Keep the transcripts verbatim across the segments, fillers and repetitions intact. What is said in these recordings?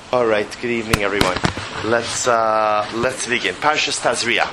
All right. Good evening, everyone. Let's uh, let's begin. Parshas Tazria.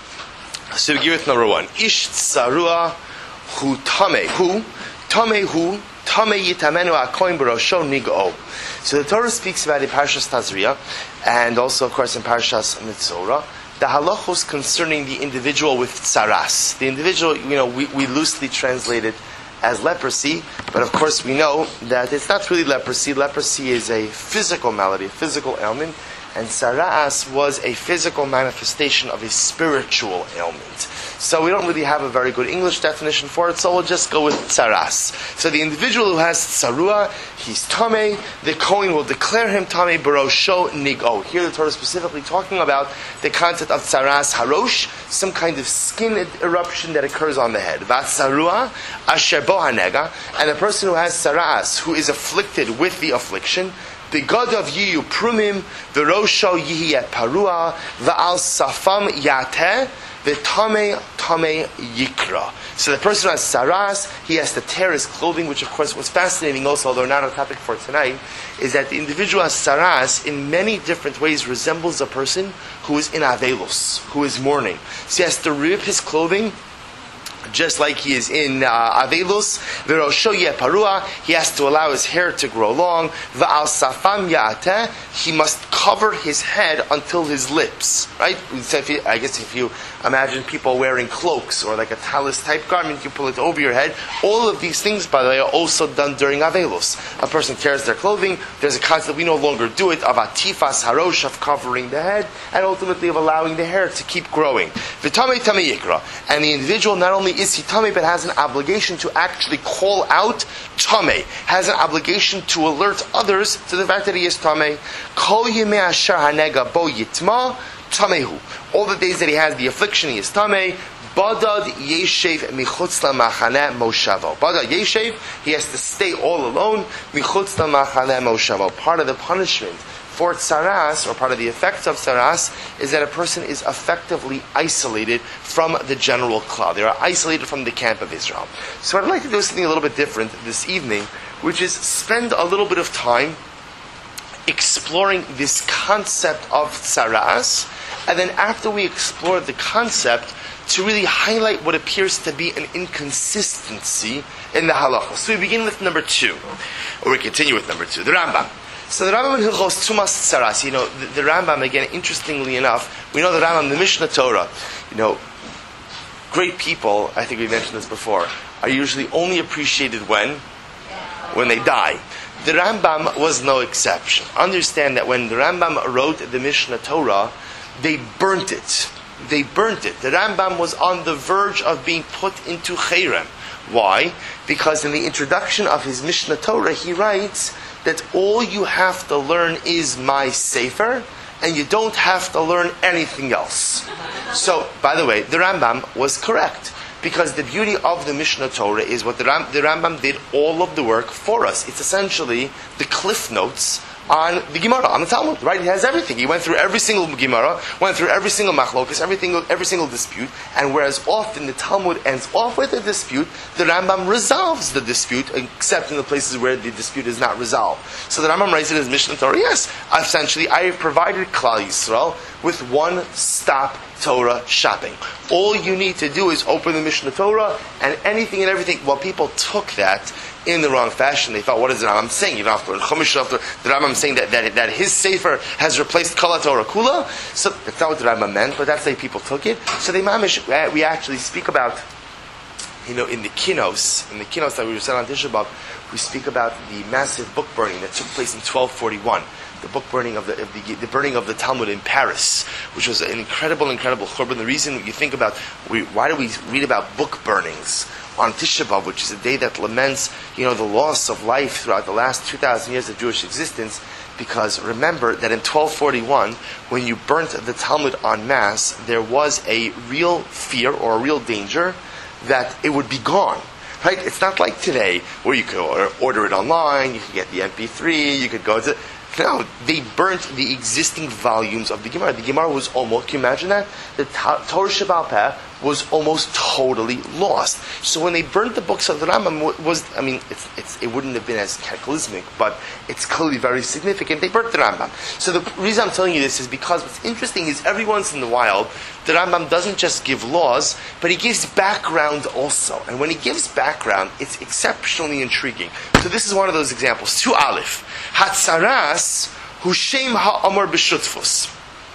So begin with number one. Ish tzarua hu tame hu tame hu tame yitamenu akoin barosho nigo. So the Torah speaks about in Parshas Tazria, and also, of course, in Parshas Mitzorah, the halachos concerning the individual with tsaras. The individual, you know, we, we loosely translate it as leprosy, but of course we know that it's not really leprosy. Leprosy is a physical malady, a physical ailment, and tsaras was a physical manifestation of a spiritual ailment. So we don't really have a very good English definition for it, so we'll just go with tsaras. So the individual who has tsarua, he's tamei, the Kohen will declare him tamei barosho nigo. Here the Torah is specifically talking about the concept of tsaras harosh, some kind of skin eruption that occurs on the head. Vatsarua asher bo hanega, and a person who has tsaras, who is afflicted with the affliction, the God of Yiyu Prumim, the Rosho Yihiyat Parua, the Al Safam Yateh, the Tame Tame Yikra. So the person who has saras, he has to tear his clothing, which of course was fascinating also, although not a topic for tonight, is that the individual who has saras in many different ways resembles a person who is in Avelos, who is mourning. So he has to rip his clothing, just like he is in uh, Avelus, v'rosho yeh parua, he has to allow his hair to grow long. V'al safam ya'ateh, he must cover his head until his lips. Right? So if you, I guess if you imagine people wearing cloaks or like a talis type garment, you pull it over your head. All of these things, by the way, are also done during Avelus. A person tears their clothing. There's a concept we no longer do it of atifas harosh, of covering the head, and ultimately of allowing the hair to keep growing. V'tamei tamei yikra, and the individual not only is he tamei, but has an obligation to actually call out tamei, has an obligation to alert others to the fact that he is tamei. Kol yimei asher hanega bo yitma tamehu. All the days that he has the affliction, he is tamei. Badad yeshev michutz lamachane moshavo. Badad yeshev, he has to stay all alone. Michutz lamachane moshavo. Part of the punishment for tsaras, or part of the effects of tsaras, is that a person is effectively isolated from the general cloud. They are isolated from the camp of Israel. So I'd like to do something a little bit different this evening, which is spend a little bit of time exploring this concept of tsaras, and then after we explore the concept, to really highlight what appears to be an inconsistency in the halacha. So we begin with number two, or we continue with number two, the Rambam. So the Rambam in Hilchos Tumas Tsaras, you know, the, the Rambam, again, interestingly enough, we know the Rambam, the Mishnah Torah, you know, great people, I think we mentioned this before, are usually only appreciated when? When they die. The Rambam was no exception. Understand that when the Rambam wrote the Mishnah Torah, they burnt it. They burnt it. The Rambam was on the verge of being put into Cherem. Why? Because in the introduction of his Mishnah Torah, he writes that all you have to learn is my Sefer, and you don't have to learn anything else. So, by the way, the Rambam was correct, because the beauty of the Mishnah Torah is what the, Ram, the Rambam did all of the work for us. It's essentially the cliff notes on the Gemara, on the Talmud, right? He has everything. He went through every single Gemara, went through every single machlokas, every single, every single dispute, and whereas often the Talmud ends off with a dispute, the Rambam resolves the dispute, except in the places where the dispute is not resolved. So the Rambam writes in his Mishnah Torah, yes, essentially, I have provided Klal Yisrael with one-stop Torah shopping. All you need to do is open the Mishnah Torah, and anything and everything. Well, people took that in the wrong fashion. They thought, what is the Rambam saying? You don't have to learn Chumash, you don't have to, the Rambam saying that, that, that his Sefer has replaced Kol HaTorah Kula. So that's not what the Rambam meant, but that's the way people took it. So they mamish, we actually speak about, you know, in the Kinos, in the Kinos that we were saying on Tisha B'Av, we speak about the massive book burning that took place in twelve forty-one. The book burning of the, of the the burning of the Talmud in Paris, which was an incredible, incredible churban. The reason you think about, we, why do we read about book burnings on Tisha B'Av, which is a day that laments, you know, the loss of life throughout the last two thousand years of Jewish existence? Because remember that in twelve forty-one, when you burnt the Talmud en masse, there was a real fear or a real danger that it would be gone. Right? It's not like today where you could order, order it online, you could get the M P three, you could go to. No, they burnt the existing volumes of the Gemara. The Gemara was almost, can you imagine that? The Torah Shebaal Peh was almost totally lost. So when they burnt the books of the Rambam, was I mean, it's, it's, it wouldn't have been as cataclysmic, but it's clearly very significant. They burnt the Rambam. So the reason I'm telling you this is because what's interesting is every once in a while, the Rambam doesn't just give laws, but he gives background also. And when he gives background, it's exceptionally intriguing. So this is one of those examples. Two Aleph. Hatzaras hu shem ha'amor b'shutfus.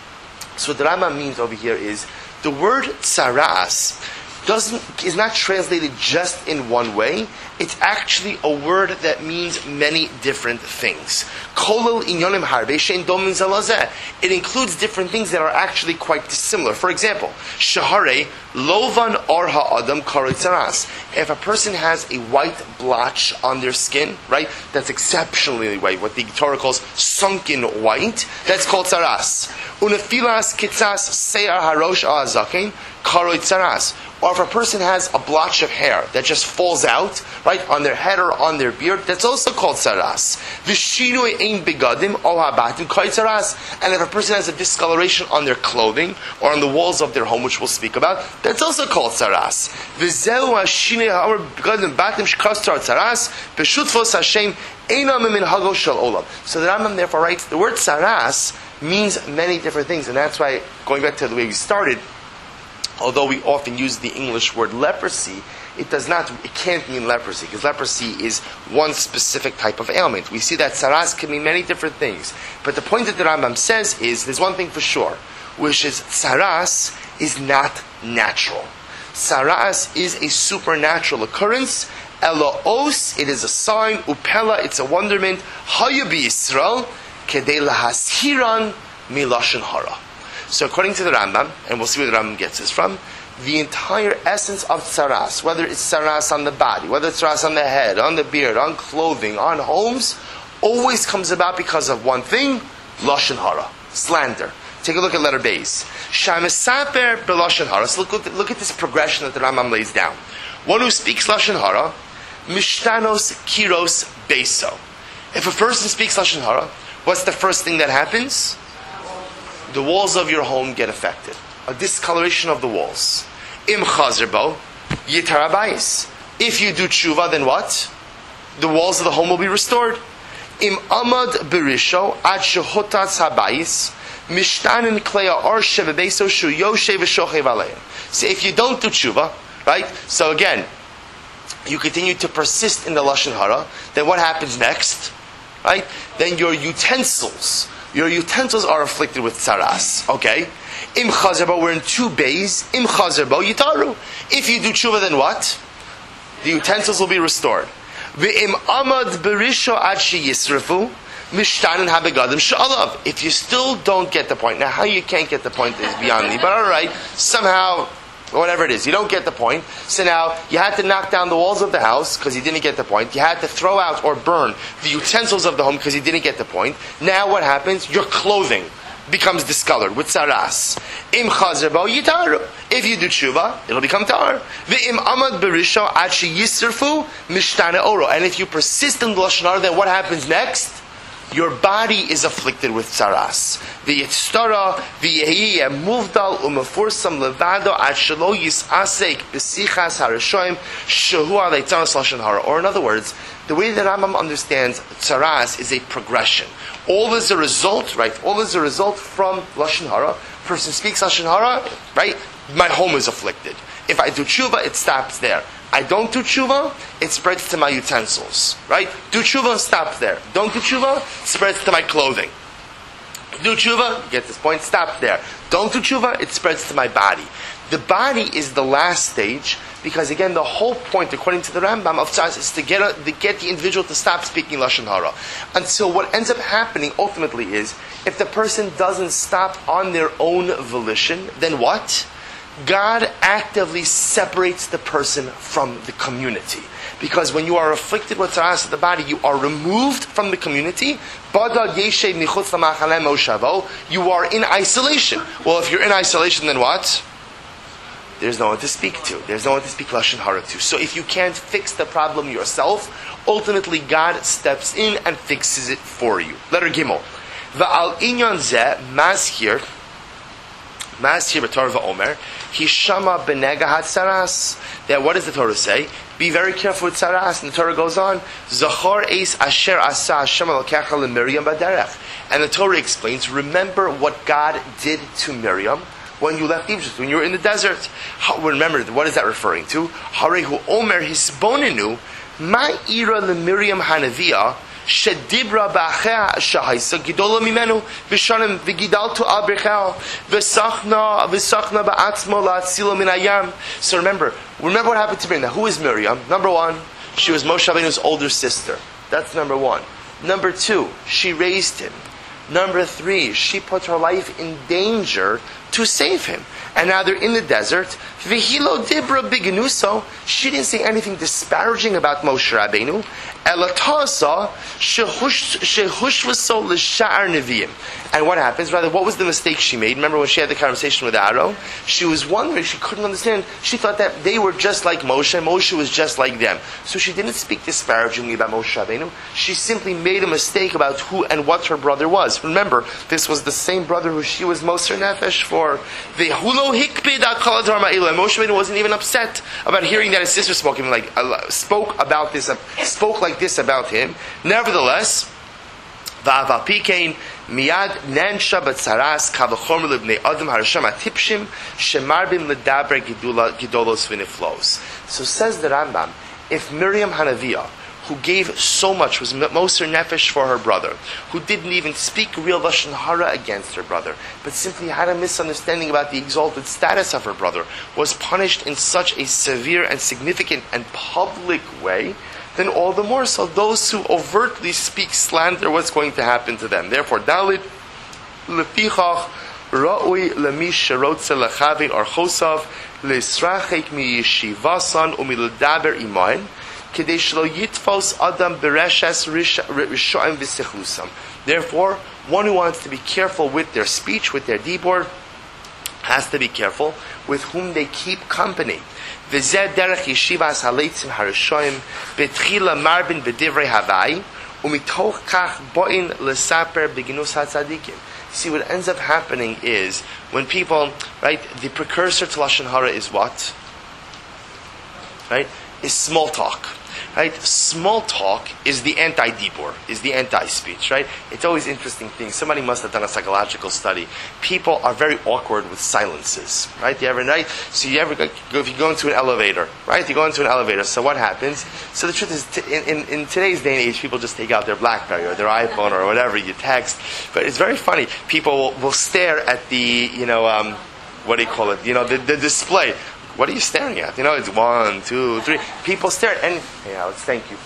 So what the Rambam means over here is the word tsaras doesn't is not translated just in one way. It's actually a word that means many different things. Kolel inyonim harbe shein domin zalazeh. It includes different things that are actually quite dissimilar. For example, shahare lovan or ha'adam karei tsaras. If a person has a white blotch on their skin, right, that's exceptionally white, what the Torah calls sunken white, that's called tsaras. Unefilas kitzas seyar harosh azaken karei tsaras. Or if a person has a blotch of hair that just falls out, right, on their head or on their beard, that's also called tsaras. V'shinui ein begadim o habatim karei tsaras. And if a person has a discoloration on their clothing or on the walls of their home, which we'll speak about, that's also called tsaras. V'zeu ha'shinui ha'or begadim batim shkas tsaras b'shutfos Hashem einam min hago shel olam. So the Rambam therefore writes, the word tsaras means many different things, and that's why, going back to the way we started, although we often use the English word leprosy, it does not, it can't mean leprosy, because leprosy is one specific type of ailment. We see that tsaras can mean many different things. But the point that the Rambam says is, there's one thing for sure, which is tsaras is not natural. Tsaras is a supernatural occurrence. Eloos, it is a sign. Upela, it's a wonderment. Hayabi Yisrael, kedei lahashiran milashon hara. So according to the Rambam, and we'll see where the Rambam gets this from, the entire essence of tsaras, whether it's tsaras on the body, whether it's tsaras on the head, on the beard, on clothing, on homes, always comes about because of one thing, lashon hara, slander. Take a look at letter Beis. Shamesaper b'lashon hara. So look, look at this progression that the Rambam lays down. One who speaks lashon hara, mishtanos kiros beso. If a person speaks lashon hara, what's the first thing that happens? The walls of your home get affected. A discoloration of the walls. Im chazerbo, yitar abayis. If you do tshuva, then what? The walls of the home will be restored. Im amad berisho, ad shehotats habayis, mishtanin kleya or shevebeso shu yoshe v'shochev aleim. So if you don't do tshuva, right? So again, you continue to persist in the lashon hara, then what happens next? Right? Then your utensils, Your utensils are afflicted with tsaras. Okay? Im chazerbo, we're in two bays. Im chazerbo yitaru. If you do tshuva, then what? The utensils will be restored. V'im amad berisho ad she yisrafu, mishtanin habegadim sha'alav. If you still don't get the point, now how you can't get the point is beyond me, but alright, somehow, whatever it is, you don't get the point. So now, you had to knock down the walls of the house because you didn't get the point. You had to throw out or burn the utensils of the home because you didn't get the point. Now what happens? Your clothing becomes discolored with tsaras. Im chazerbo yitaru. If you do tshuva, it'll become tar. V'im amad berisho ad she yisrfu mishtane oro. And if you persist in the lashon hara, then what happens next? Your body is afflicted with tsaras. V'yitztara v'yehi muvdal u'mefursam levado ad shelo yisasek b'sichas harashoim shehu alei tsaras lashon hara. Or in other words, the way that Rambam understands tsaras is a progression. All is a result, right? All is a result from lashon hara. Person speaks lashon hara, right? My home is afflicted. If I do tshuva, it stops there. I don't do tshuva, it spreads to my utensils, right? Do tshuva, stop there. Don't do tshuva, it spreads to my clothing. Do tshuva, you get this point, stop there. Don't do tshuva, it spreads to my body. The body is the last stage, because again, the whole point, according to the Rambam, of tzaras is to get, a, to get the individual to stop speaking lashon hara. And so what ends up happening ultimately is, if the person doesn't stop on their own volition, then what? God actively separates the person from the community. Because when you are afflicted with tsaras of the body, you are removed from the community. You are in isolation. Well, if you're in isolation, then what? There's no one to speak to. There's no one to speak lashon hara to. So if you can't fix the problem yourself, ultimately God steps in and fixes it for you. Letter Gimel. Va'al inyan zeh mazhir Masir b'Torah Omer, Hishama b'nega hatzaras. That what does the Torah say? Be very careful with tzaras. And the Torah goes on, Zachor eis asher asa Hashem elokecha leMiriam b'derech. And the Torah explains, remember what God did to Miriam when you left Egypt, when you were in the desert. How, remember, what is that referring to? Harehu Omer hisbonenu ma'ira leMiriam hanaviyah shedibra ba'achea shahaisa gidola mimenu v'shanim v'gidaltu al berchel v'sachna v'sachna ba'atzmo la'atzilo min hayam. So remember, remember what happened to Miriam. Now, who is Miriam? Number one, she was Moshe Rabbeinu's older sister. That's number one. Number two, she raised him. Number three, she put her life in danger to save him. And now they're in the desert. V'hilo dibra bigenuso. She didn't say anything disparaging about Moshe Rabbeinu. Elatasa shehushvaso l'sha'ar neviim. And what happens? Rather, what was the mistake she made? Remember when she had the conversation with Aaron? She was wondering, she couldn't understand. She thought that they were just like Moshe, and Moshe was just like them. So she didn't speak disparagingly about Moshe Rabbeinu. She simply made a mistake about who and what her brother was. Remember, this was the same brother who she was Moser Nefesh for. The hulo hikpid akal adar ma'ila. Moshe Rabbeinu wasn't even upset about hearing that his sister spoke him like uh, spoke about this, uh, spoke like this about him. Nevertheless, va'aval pikein miyad nensha batzaras kavachom libnei adam harasham atipshim shemarbim ledaber gidolos v'niflos. So says the Rambam, if Miriam Hanaviyah, who gave so much, was Moser Nefesh for her brother, who didn't even speak real Lashon Hara against her brother, but simply had a misunderstanding about the exalted status of her brother, was punished in such a severe and significant and public way, then all the more so those who overtly speak slander, what's going to happen to them. Therefore, Dalit, Lefichach, Ra'ui Lemish Sherotze Lechavi Archosav, Lesrachek Mi Yeshivasan Umiludaber Imain, Therefore, one who wants to be careful with their speech, with their dibor, has to be careful with whom they keep company. See what ends up happening is when people, right, the precursor to Lashon Hara is what? Right? Is small talk. Right? Small talk is the anti-dibor, is the anti-speech, right? It's always interesting thing. Somebody must have done a psychological study. People are very awkward with silences, right? You ever, right? So you ever go, if you go into an elevator, right? You go into an elevator, so what happens? So the truth is, t- in, in, in today's day and age, people just take out their BlackBerry or their iPhone or whatever, you text. But it's very funny. People will, will stare at the, you know, um, what do you call it? You know, the, the display. What are you staring at? You know, it's one, two, three. People stare at any. Hey, Alex, thank you.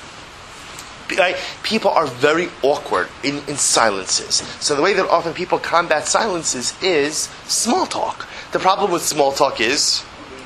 Right? People are very awkward in, in silences. So the way that often people combat silences is small talk. The problem with small talk is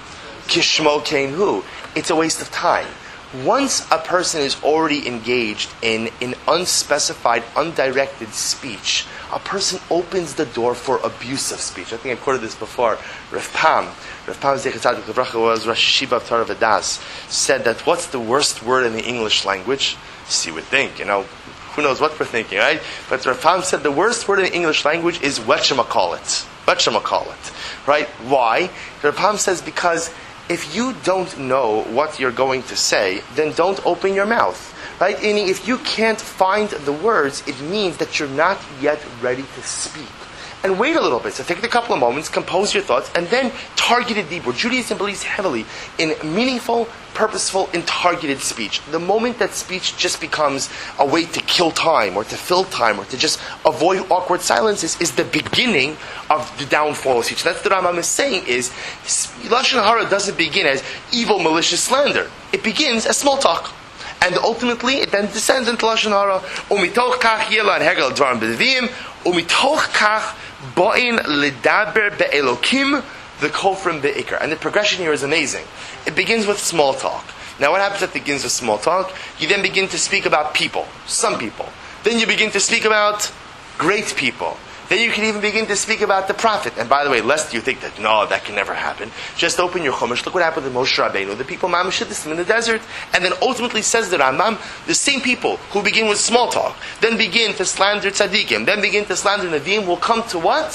kishmo kein hu. It's a waste of time. Once a person is already engaged in an unspecified, undirected speech, a person opens the door for abusive speech. I think I quoted this before. Rav Pam, Rav Pam Zechatzaddik Levracha was Rosh Yeshiva of Torah V'das, said that what's the worst word in the English language? So you would think, you know, who knows what we're thinking, right? But Rav Pam said the worst word in the English language is wetchamacalit. Wetchamacalit. Right? Why? Rav Pam says because if you don't know what you're going to say, then don't open your mouth. Right? Meaning, if you can't find the words, it means that you're not yet ready to speak. And wait a little bit. So take a couple of moments, compose your thoughts, and then target it deeper. Judaism believes heavily in meaningful, purposeful, and targeted speech. The moment that speech just becomes a way to kill time, or to fill time, or to just avoid awkward silences, is the beginning of the downfall of speech. That's what Rambam is saying is, Lashon Hara doesn't begin as evil, malicious slander. It begins as small talk. And ultimately, it then descends into Lashon Hara. Umitoch kach yela and hegel dvarim b'devim. Umitoch kach bo'in ledaber be'elokim v'kofrim be'ikar. And the progression here is amazing. It begins with small talk. Now what happens if it begins with small talk? You then begin to speak about people. Some people. Then you begin to speak about great people. Then you can even begin to speak about the prophet. And by the way, lest you think that, no, that can never happen. Just open your Chumash. Look what happened to Moshe Rabbeinu. The people Mamashidism in the desert. And then ultimately says the Rambam, the same people who begin with small talk, then begin to slander tzaddikim, then begin to slander Nevi'im, will come to what?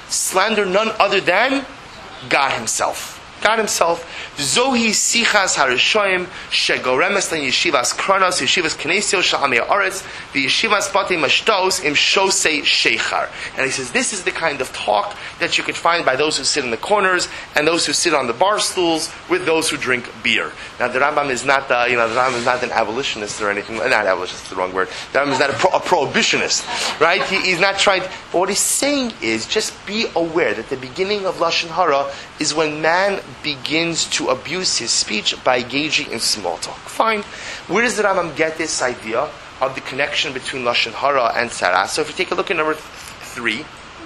slander none other than God Himself. God Himself. Zohi sichas harishoyim shegoremes len yeshivas kronos yeshivas knesio sha'amei haaretz v'yeshivas batei mashtos im shosei sheichar. And he says this is the kind of talk that you could find by those who sit in the corners and those who sit on the bar stools with those who drink beer. Now the Rambam is not, uh, you know, the Rambam is not an abolitionist or anything. Not abolitionist is the wrong word. The Rambam is not a, pro- a prohibitionist, right? He, he's not trying. But what he's saying is just be aware that the beginning of lashon hara is when man begins to abuse his speech by engaging in small talk. Fine. Where does the Rambam get this idea of the connection between lashon hara and tzara? So if you take a look at number th- three,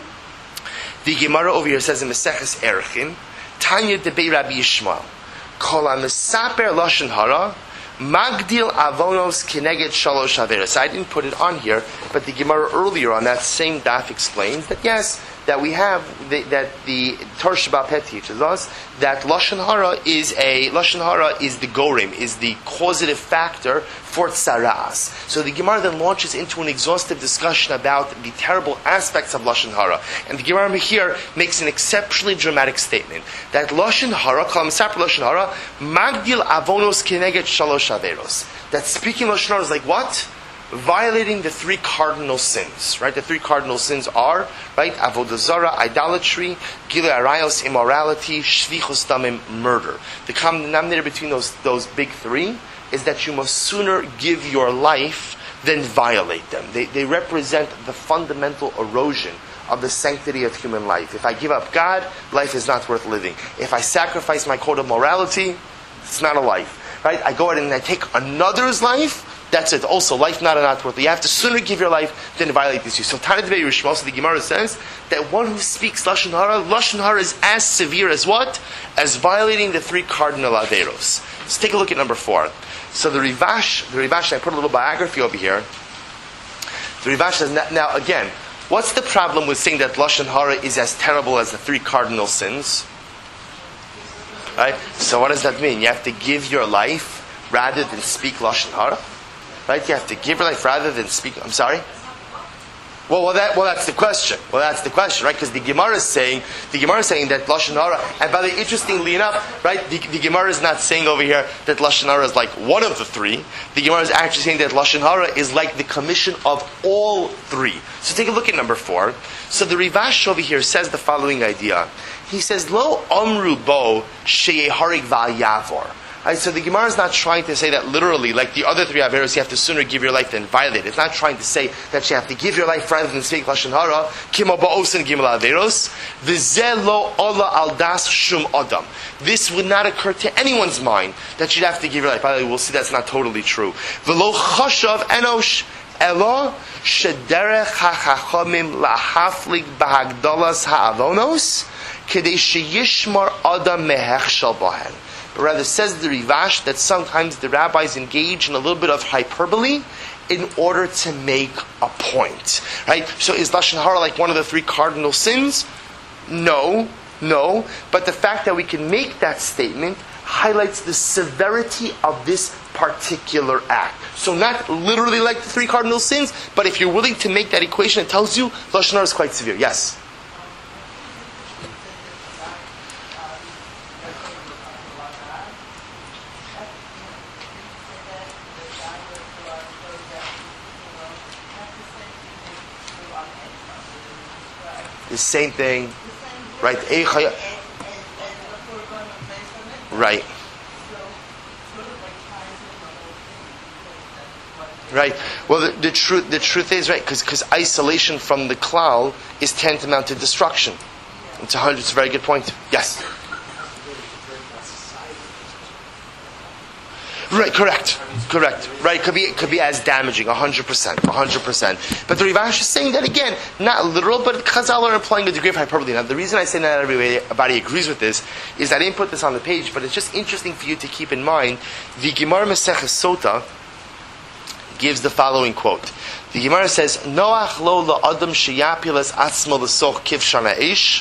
the Gemara over here says in Maseches Erechim, Tanya debei Rabbi Yishmael, Kol ha-mesaper lashon hara, Magdil avonos kineged shalosh averos. I didn't put it on here, but the Gemara earlier on that same daf explains that yes, that we have the, that the Torah Shabbat Peh teaches us that lashon hara is a lashon hara is the gorim, is the causative factor for tzaras. So the Gemara then launches into an exhaustive discussion about the terrible aspects of lashon hara, and the Gemara here makes an exceptionally dramatic statement that lashon hara, kol ha-mesaper lashon hara, magdil avonos kineged shalosh averos. That speaking lashon hara is like what? Violating the three cardinal sins, right? The three cardinal sins are, right, avodah zarah, idolatry, gilui arayos, immorality, shvichus damim, murder. The common denominator between those those big three is that you must sooner give your life than violate them. They they represent the fundamental erosion of the sanctity of human life. If I give up God, life is not worth living. If I sacrifice my code of morality, it's not a life, right? I go ahead and I take another's life. That's it. Also, life not not worth it. You have to sooner give your life than violate this. So, Tana Dvei Rishmal, so the Gemara says that one who speaks lashon hara, lashon hara is as severe as what? As violating the three cardinal averos. Let's take a look at number four. So the Rivash, the Rivash, I put a little biography over here. The Rivash says, now again, what's the problem with saying that lashon hara is as terrible as the three cardinal sins? Right. So, what does that mean? You have to give your life rather than speak lashon hara. Right? You have to give your life rather than speak. I'm sorry? Well, well, that, well, that's the question. Well, that's the question, right? Because the Gemara is saying, the Gemara is saying that lashon hara, and by the way, interestingly enough, right, the, the Gemara is not saying over here that lashon hara is like one of the three. The Gemara is actually saying that lashon hara is like the commission of all three. So take a look at number four. So the Rivash over here says the following idea. He says, Lo amru bo sheyeharig va'yavor. Right, so the Gemara is not trying to say that literally, like the other three averos, you have to sooner give your life than violate. It's not trying to say that you have to give your life rather than speak lashon hara. Kimo ba'osin gimel averos. V'zeh lo ola al das shum adam. This would not occur to anyone's mind that you'd have to give your life. By the way, we'll see that's not totally true. V'lo chashav enosh elo shederech hachachamim lahaflik bahagdalas ha'avonos kedei sheyishmar adam mehechshal bahen. But rather says the Rivash that sometimes the rabbis engage in a little bit of hyperbole in order to make a point. Right? So is lashon hara like one of the three cardinal sins? No, no. But the fact that we can make that statement highlights the severity of this particular act. So not literally like the three cardinal sins, but if you're willing to make that equation, it tells you lashon hara is quite severe. Yes? The same thing, right? Right. Right. Well, the, the truth the truth is right because because isolation from the klal is tantamount to destruction. It's a hundred. It's a very good point. Yes. Right, correct, correct. Right, could be could be as damaging, a hundred percent, a hundred percent. But the Rivash is saying that again, not literal, but Chazal are implying a degree of hyperbole. Now, the reason I say that everybody agrees with this is I didn't put this on the page, but it's just interesting for you to keep in mind. The Gemara Maseches Sota gives the following quote. The Gemara says, "Noach lo la'adam sheyapilas atzmo l'soch kivshana ish."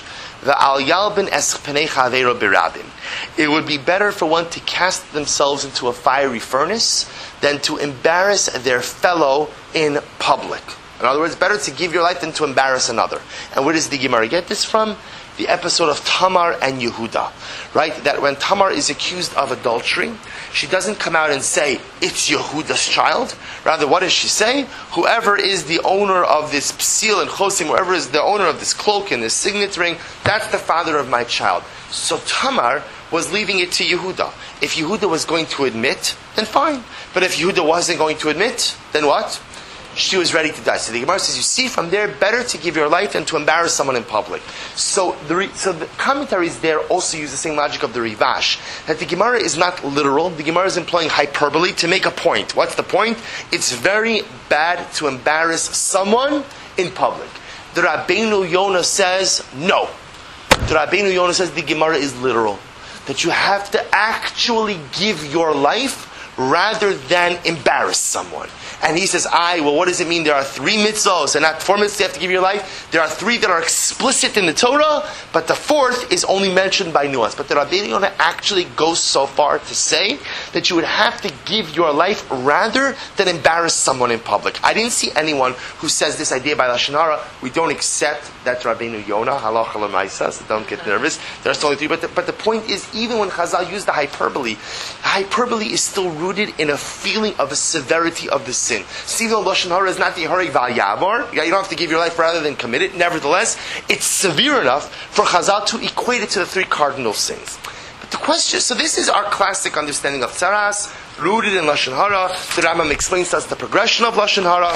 It would be better for one to cast themselves into a fiery furnace than to embarrass their fellow in public. In other words, better to give your life than to embarrass another. And where does the Gemara get this from? The episode of Tamar and Yehuda, right? That when Tamar is accused of adultery, she doesn't come out and say, it's Yehuda's child. Rather, what does she say? Whoever is the owner of this psil and chosim, whoever is the owner of this cloak and this signet ring, that's the father of my child. So Tamar was leaving it to Yehuda. If Yehuda was going to admit, then fine. But if Yehuda wasn't going to admit, then what? She was ready to die. So the Gemara says, you see from there, better to give your life than to embarrass someone in public. So the re, so the commentaries there also use the same logic of the Rivash, that the Gemara is not literal. The Gemara is employing hyperbole to make a point. What's the point? It's very bad to embarrass someone in public. The Rabbeinu Yonah says, no. The Rabbeinu Yonah says the Gemara is literal. That you have to actually give your life rather than embarrass someone. And he says, I, well, what does it mean? There are three mitzvahs, and not four mitzvahs you have to give your life. There are three that are explicit in the Torah, but the fourth is only mentioned by nuance. But the Rabbeinu Yonah actually goes so far to say that you would have to give your life rather than embarrass someone in public. I didn't see anyone who says this idea by Lashon Hara. We don't accept that Rabbeinu Yonah, halacha l'maisa, so don't get nervous. There's only three. But the, but the point is, even when Chazal used the hyperbole, the hyperbole is still rooted in a feeling of a severity of the sin. See, though Lashon Hara is not the Hareg Val Yavar, you don't have to give your life rather than commit it. Nevertheless, it's severe enough for Chazal to equate it to the three cardinal sins. But the question, so this is our classic understanding of tzaras, rooted in Lashon Hara. The Rambam explains to us the progression of Lashon Hara.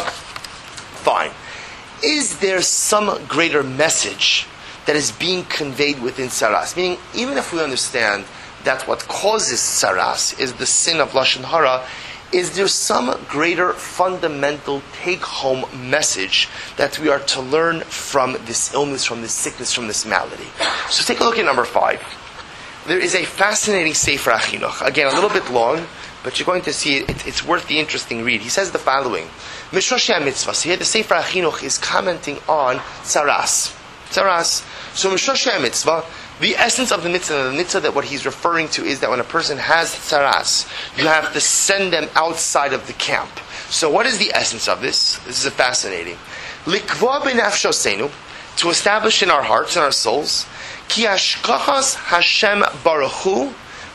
Fine. Is there some greater message that is being conveyed within tzaras? Meaning, even if we understand that what causes tzaras is the sin of Lashon Hara, is there some greater fundamental take-home message that we are to learn from this illness, from this sickness, from this malady? So take a look at number five. There is a fascinating Sefer HaChinuch. Again, a little bit long, but you're going to see it, it, it's worth the interesting read. He says the following. Mishrashi HaMitzvah. So here the Sefer HaChinuch is commenting on tzaras. Tzaras. So Mishrashi HaMitzvah, the essence of the mitzvah, the mitzvah that what he's referring to is that when a person has tzaras, you have to send them outside of the camp. So what is the essence of this? This is fascinating. Likva b'nafshosenu, to establish in our hearts and our souls, ki hashkachas Hashem Baruch Hu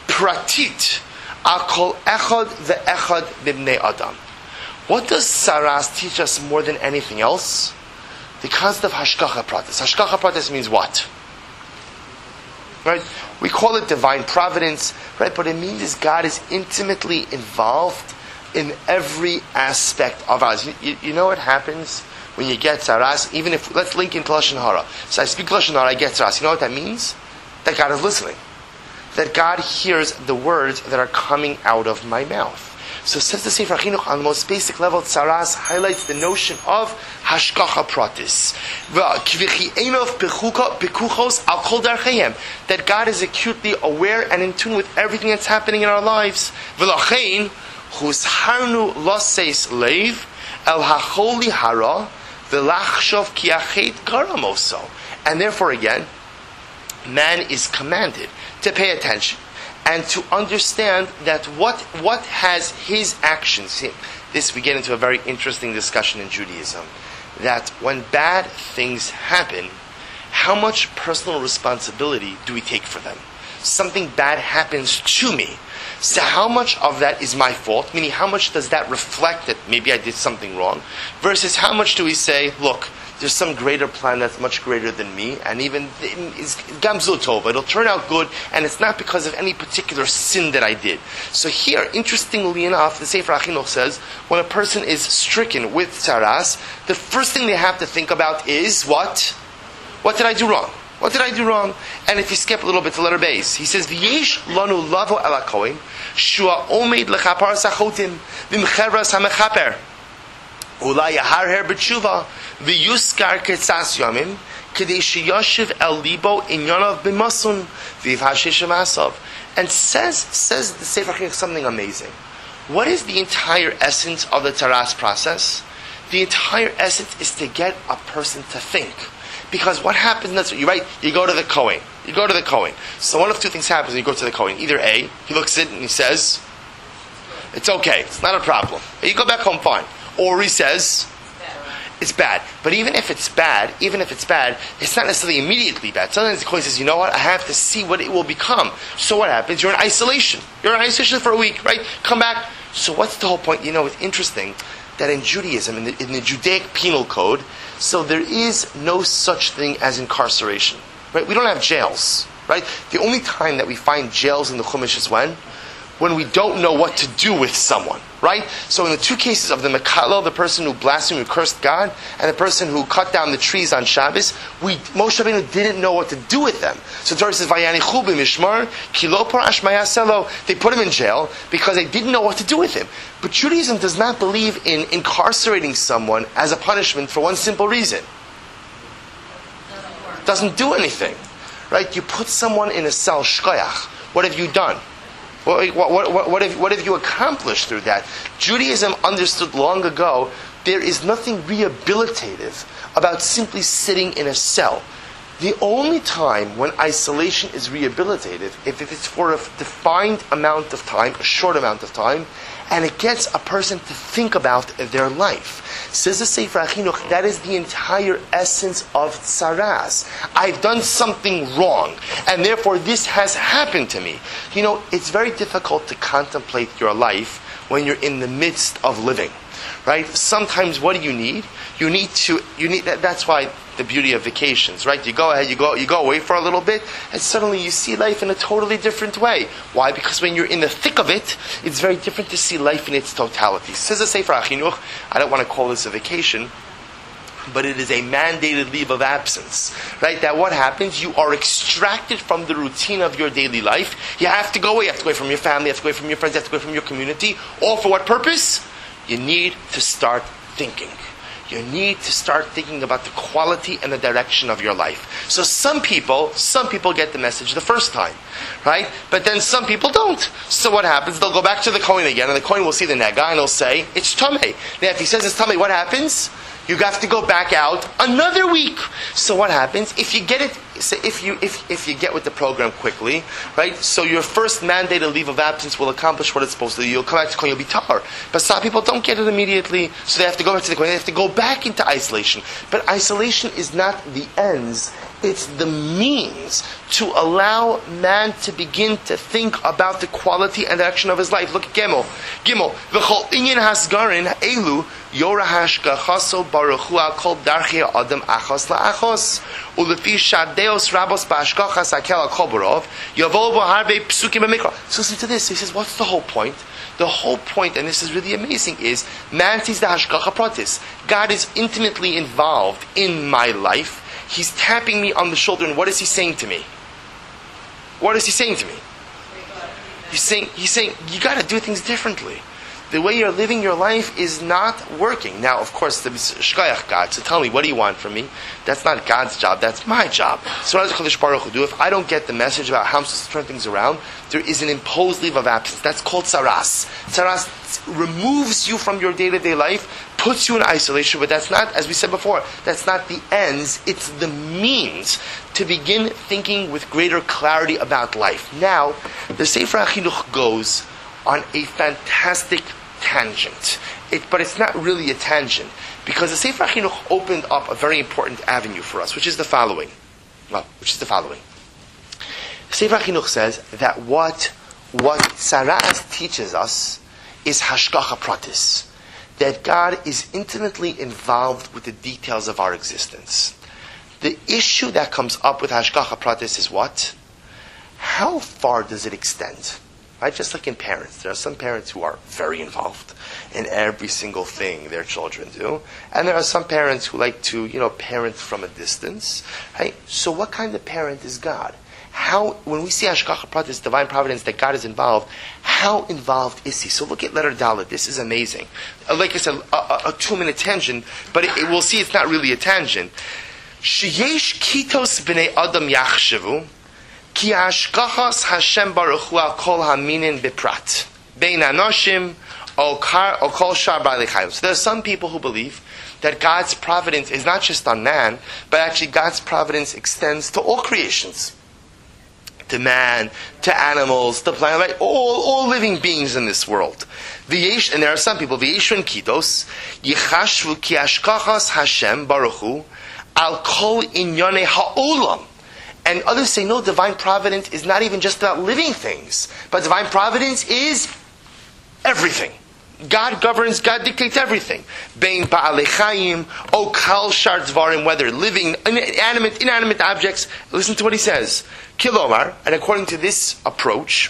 pratit akol echad ve'echad b'bnei Adam. What does tzaras teach us more than anything else? The concept of hashkacha pratis. Hashkacha pratis means what? Right? We call it divine providence, right? But it means God is intimately involved in every aspect of us. You, you, you know what happens when you get tzaras? Even if, let's link into Lashon Hara. So I speak Lashon Hara, I get tzaras. You know what that means? That God is listening. That God hears the words that are coming out of my mouth. So says the Sefer HaChinuch, on the most basic level, tzaras highlights the notion of hashkacha pratis. That God is acutely aware and in tune with everything that's happening in our lives. And therefore again, man is commanded to pay attention and to understand that what what has his actions. This we get into a very interesting discussion in Judaism. That when bad things happen, how much personal responsibility do we take for them? Something bad happens to me. So how much of that is my fault? Meaning, how much does that reflect that maybe I did something wrong? Versus how much do we say, look, there's some greater plan that's much greater than me, and even is gamzul tova. It'll turn out good, and it's not because of any particular sin that I did. So here, interestingly enough, the Sefer HaChinuch says, when a person is stricken with tzaras, the first thing they have to think about is what? What did I do wrong? What did I do wrong? And if you skip a little bit to letter base, he says, V'yesh lanu lavo el hakohen, shua omed lechapar sachotim, v'mcheras hamechaper. Ulai yaharher b'tshuva, v'yuskar ketzas yomim, kedei sheyoshiv el libo inyonav b'masun, v'yivhashish masav. And says, says the Sefer HaChinuch something amazing. What is the entire essence of the tzaras process? The entire essence is to get a person to think. Because what happens, that's what you write, you go to the Kohen. You go to the Kohen. So one of two things happens when you go to the Kohen. Either A, he looks at it and he says, it's okay, it's not a problem. You go back home, fine. Or he says, it's bad. But even if it's bad, even if it's bad, it's not necessarily immediately bad. Sometimes the Kohen says, you know what, I have to see what it will become. So what happens? You're in isolation. You're in isolation for a week, right? Come back. So what's the whole point? You know, it's interesting that in Judaism, in the, in the Judaic penal code, so there is no such thing as incarceration. Right? We don't have jails. Right? The only time that we find jails in the Chumash is when? When we don't know what to do with someone. Right? So in the two cases of the Mekhalel, the person who blasphemed, who cursed God, and the person who cut down the trees on Shabbos, we, Moshe Rabbeinu didn't know what to do with them. So the Torah says, Vayanichu b'mishmar, ki lo par ashmaya selo. They put him in jail because they didn't know what to do with him. But Judaism does not believe in incarcerating someone as a punishment for one simple reason. It doesn't do anything. Right? You put someone in a cell, shkoyach. What have you done? What, what, what, what, have, what have you accomplished through that? Judaism understood long ago there is nothing rehabilitative about simply sitting in a cell. The only time when isolation is rehabilitative if it's for a defined amount of time, a short amount of time, and it gets a person to think about their life. Says the Sefer HaChinuch, that is the entire essence of tsaras. I've done something wrong, and therefore this has happened to me. You know, it's very difficult to contemplate your life when you're in the midst of living. Right? Sometimes what do you need? You need to, you need, that, that's why the beauty of vacations, right? You go ahead, you go, you go away for a little bit, and suddenly you see life in a totally different way. Why? Because when you're in the thick of it, it's very different to see life in its totality. Says the Sefer HaChinuch, I don't want to call this a vacation, but it is a mandated leave of absence, right? That what happens? You are extracted from the routine of your daily life. You have to go away. You have to go away from your family. You have to go away from your friends. You have to go away from your community. All for what purpose? You need to start thinking. You need to start thinking about the quality and the direction of your life. So some people, some people get the message the first time, right? But then some people don't. So what happens? They'll go back to the Kohen again, and the Kohen will see the nega, and he'll say, it's Tameh. Now if he says it's Tameh, what happens? You have to go back out another week. So what happens? If you get it, so if you if if you get with the program quickly, right? So your first mandated leave of absence will accomplish what it's supposed to do. You'll come back to Kohen, you'll be tar. But some people don't get it immediately, so they have to go back to the Kohen. They have to go back into isolation. But isolation is not the ends. It's the means to allow man to begin to think about the quality and direction of his life. Look at Gimel. Gimel. V'chol inyan hasgarin elu yorah hashgachaso baruch hu kol darchei adam achos la'achos ulefi shadeos rabos ba'ashgachas hakel hakol barov yavol bo harvei psukim b'mikra. So listen to this. He says, what's the whole point? The whole point, and this is really amazing, is man sees the hashgacha pratis. God is intimately involved in my life. He's tapping me on the shoulder, and what is he saying to me? What is he saying to me? He's saying, he's saying, you got to do things differently. The way you're living your life is not working. Now, of course, the shkoyach God. So tell me, what do you want from me? That's not God's job. That's my job. So what does Kodesh Baruch Hu do? If I don't get the message about how I'm supposed to turn things around, there is an imposed leave of absence. That's called tsaras. Tsaras removes you from your day-to-day life, puts you in isolation, but that's not, as we said before, that's not the ends. It's the means to begin thinking with greater clarity about life. Now, the Sefer HaChinuch goes on a fantastic tangent. It, but it's not really a tangent, because the Sefer HaChinuch opened up a very important avenue for us, which is the following. Well, which is the following. The Sefer HaChinuch says that what what Tsaras teaches us is hashgacha pratis, that God is intimately involved with the details of our existence. The issue that comes up with hashgacha pratis is what? How far does it extend? Right? Just like in parents. There are some parents who are very involved in every single thing their children do. And there are some parents who like to, you know, parent from a distance. Right? So what kind of parent is God? How, when we see hashgacha pratis, divine providence, that God is involved, how involved is he? So look at letter Dalet. This is amazing. Uh, like I said, a, a, a two-minute tangent, but it, it, we'll see it's not really a tangent. Sheyesh kitos b'nei adam yachshavu Ki hashgachas Hashem Baruch Hu al kol haminin biprat bein anoshim o kol shar ba'alei chayim. So there are some people who believe that God's providence is not just on man, but actually God's providence extends to all creations. to man, to animals, to planet, right? All, all living beings in this world. V'yesh, and there are some people, v'yeshvin kitos, yichashvu ki ashkachas Hashem baruch hu, al kol inyane ha'olam. And others say, no, divine providence is not even just about living things, but divine providence is everything. God governs, God dictates everything. Bein ba'alei chayim, o kal shar dvarim, whether living, inanimate, inanimate objects. Listen to what he says. Kilomar, and according to this approach,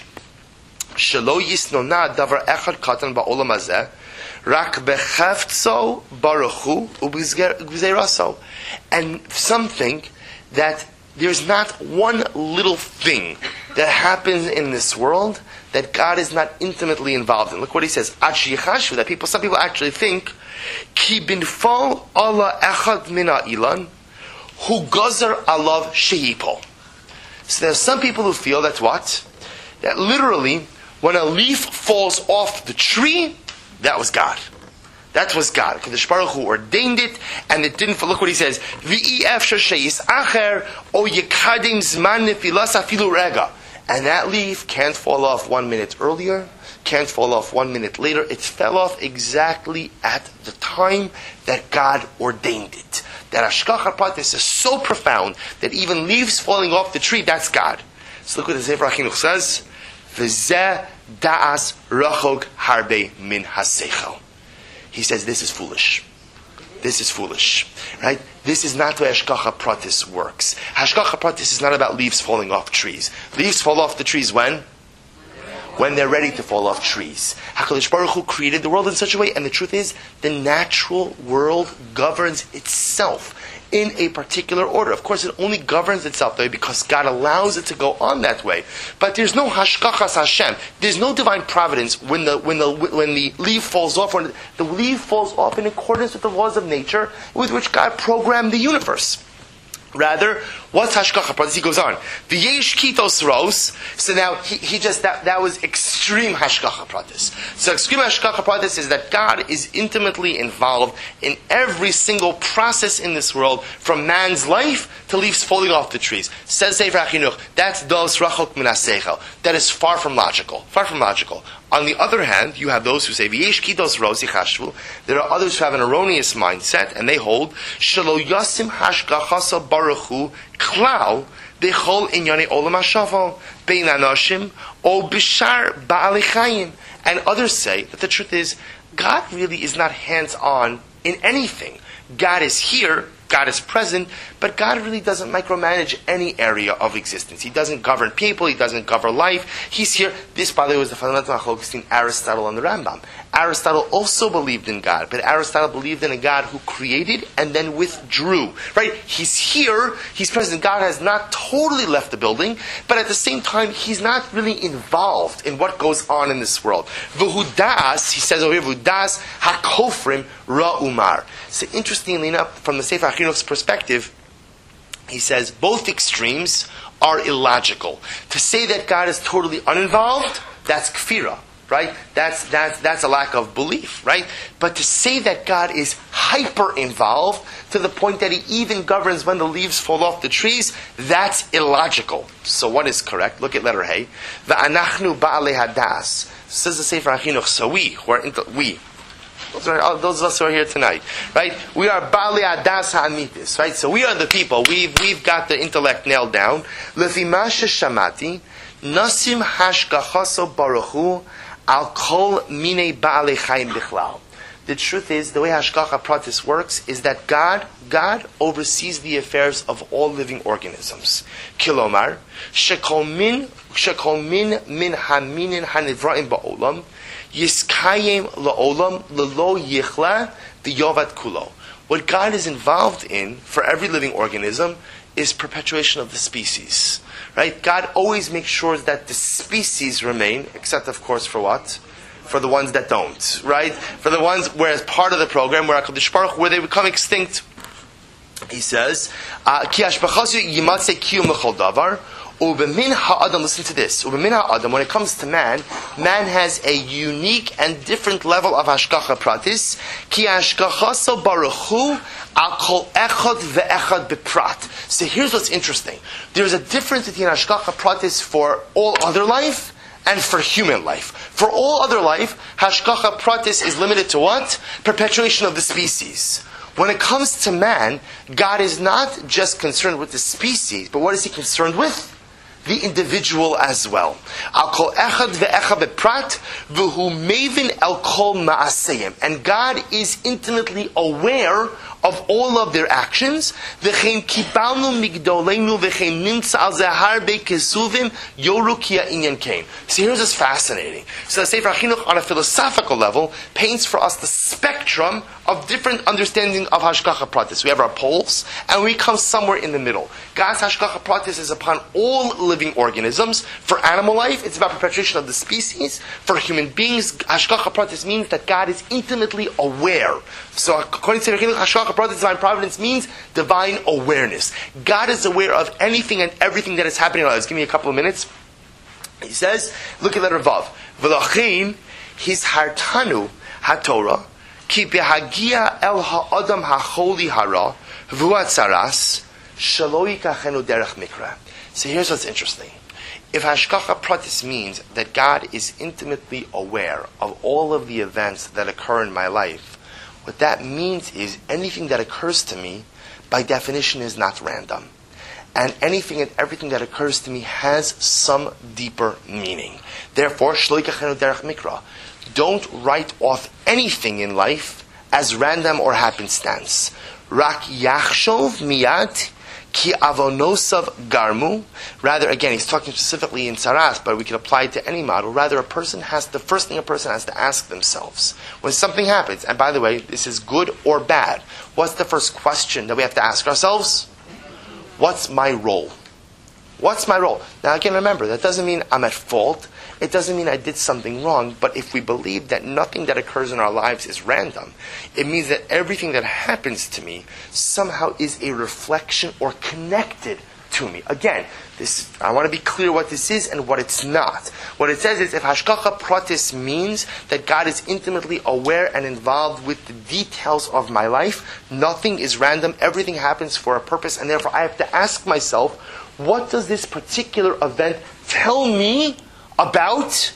shelo yisnona davar echad katan ba'olam hazeh, rak bechefzo baruch hu ub'gzeiraso. And some think that there's not one little thing that happens in this world that God is not intimately involved in. Look what he says. That people, some people actually think, Ki binfal Allah echad mina ilan, hu gazar alav shehipol. So there's some people who feel that what? That literally, when a leaf falls off the tree, that was God. That was God. Kadosh Baruch Hu ordained it, and it didn't. Look what he says. V'efshar sheyis acher o yekadim zman nefilas afilu rega. And that leaf can't fall off one minute earlier, can't fall off one minute later. It fell off exactly at the time that God ordained it. That Hashgacha Pratis is so profound that even leaves falling off the tree, that's God. So look what the Sefer HaChinuch says. V'zeh da'as rachog harbe min haseichel. He says this is foolish. This is foolish, right? This is not the way Hashgacha Pratis works. Hashgacha Pratis is not about leaves falling off trees. Leaves fall off the trees when? When they're ready to fall off trees. HaKadosh Baruch Hu created the world in such a way, and the truth is, the natural world governs itself in a particular order. Of course, it only governs itself that way because God allows it to go on that way. But there's no Hashgachas Hashem. There's no divine providence when the when the when the leaf falls off. When the leaf falls off in accordance with the laws of nature, with which God programmed the universe. Rather, what's Hashgacha Pratis? He goes on. V'yesh kitos ros. So now he, he just that that was extreme Hashgacha Pratis. So extreme Hashgacha Pratis is that God is intimately involved in every single process in this world, from man's life to leaves falling off the trees. Says Sefer HaChinuch, that's dos rachok min haseichel. That is far from logical. Far from logical. On the other hand, you have those who say, V'yesh kitos ros yichashvu. There are others who have an erroneous mindset, and they hold, Shelo yasim hashgachasa baruch hu klal b'chol inyane olam hashavo bein anashim o b'shar ba'alei chayim. And others say that the truth is, God really is not hands-on in anything. God is here, God is present, but God really doesn't micromanage any area of existence. He doesn't govern people, He doesn't govern life. He's here. This, by the way, was the fundamental machlokes between Aristotle and the Rambam. Aristotle also believed in God, but Aristotle believed in a God who created and then withdrew. Right? He's here, He's present. God has not totally left the building, but at the same time, He's not really involved in what goes on in this world. V'hudas, he says over here, v'hudas hakofrim ra'umar. So interestingly enough, from the Sefer HaChinuch's perspective, he says both extremes are illogical. To say that God is totally uninvolved, that's kfira, right? That's that's that's a lack of belief, right? But to say that God is hyper involved to the point that He even governs when the leaves fall off the trees, that's illogical. So what is correct? Look at letter Hey. Va'anachnu ba'alei hadas. Says the Sefer HaChinuch. So we, who are into, we. Those, are, those of us who are here tonight, right? We are Bali Adas Ha'amitis, right? So we are the people. We've we've got the intellect nailed down. Lefi Masha Shamati, Nasim Hashgachaso Baruchu Al Kol Mine Ba'alei Chayim Bichlal. The truth is, the way Hashgacha Pratis works is that God, God oversees the affairs of all living organisms. Kilomar, Shekol Min, Shekol Min Min Haminin Hanivraim Ba'olam. Yiskayim la'olam lelo yichla v'yovat kulo. What God is involved in for every living organism is perpetuation of the species. Right? God always makes sure that the species remain, except of course for what? For the ones that don't. Right? For the ones where as part of the program, where HaKadosh Baruch Hu, where they become extinct. He says, Ki hashbachasu yimatzei kiyum l'chol davar, Ubemin ha'adam, listen to this. Ubemin ha'adam, when it comes to man, man has a unique and different level of hashgacha pratis. Ki hashgacha so baruchu al kol echad ve'echad beprat. So here's what's interesting. There's a difference between hashgacha pratis for all other life and for human life. For all other life, hashgacha pratis is limited to what? Perpetuation of the species. When it comes to man, God is not just concerned with the species, but what is He concerned with? The individual as well. Al kol echad ve'echad beprat v'hu mevin el kol ma'aseyim. And God is intimately aware of all of their actions. V'chein kibalnu migdoleinu v'chein nimtza al zehar be'kesuvim yoru ki ha'inyan kein. So here's what's fascinating. So the Sefer HaChinuch on a philosophical level paints for us the spectrum of different understanding of hashgacha pratis. We have our poles, and we come somewhere in the middle. God's hashgacha pratis is upon all living organisms. For animal life, it's about perpetuation of the species. For human beings, hashgacha pratis means that God is intimately aware. So according to hashgacha pratis, divine providence means divine awareness. God is aware of anything and everything that is happening in our lives. Give me a couple of minutes. He says, look at letter Vav. V'lachin his hartanu haTorah ki behagia el ha'adam ha'choli hara v'u'atzaras shelo yikachenu derech mikra. So here's what's interesting. If hashgacha pratis means that God is intimately aware of all of the events that occur in my life, what that means is anything that occurs to me, by definition, is not random. And anything and everything that occurs to me has some deeper meaning. Therefore, shelo yikachenu derech mikra. Don't write off anything in life as random or happenstance. Rak yachshov miyad ki avonosav garmu. Rather, again, he's talking specifically in Saras, but we can apply it to any model. Rather, a person has, the first thing a person has to ask themselves, when something happens, and by the way, this is good or bad, what's the first question that we have to ask ourselves? What's my role? What's my role? Now again, remember, that doesn't mean I'm at fault. It doesn't mean I did something wrong. But if we believe that nothing that occurs in our lives is random, it means that everything that happens to me somehow is a reflection or connected to me. Again, this, I want to be clear what this is and what it's not. What it says is, if hashgacha pratis means that God is intimately aware and involved with the details of my life, nothing is random, everything happens for a purpose, and therefore I have to ask myself, what does this particular event tell me about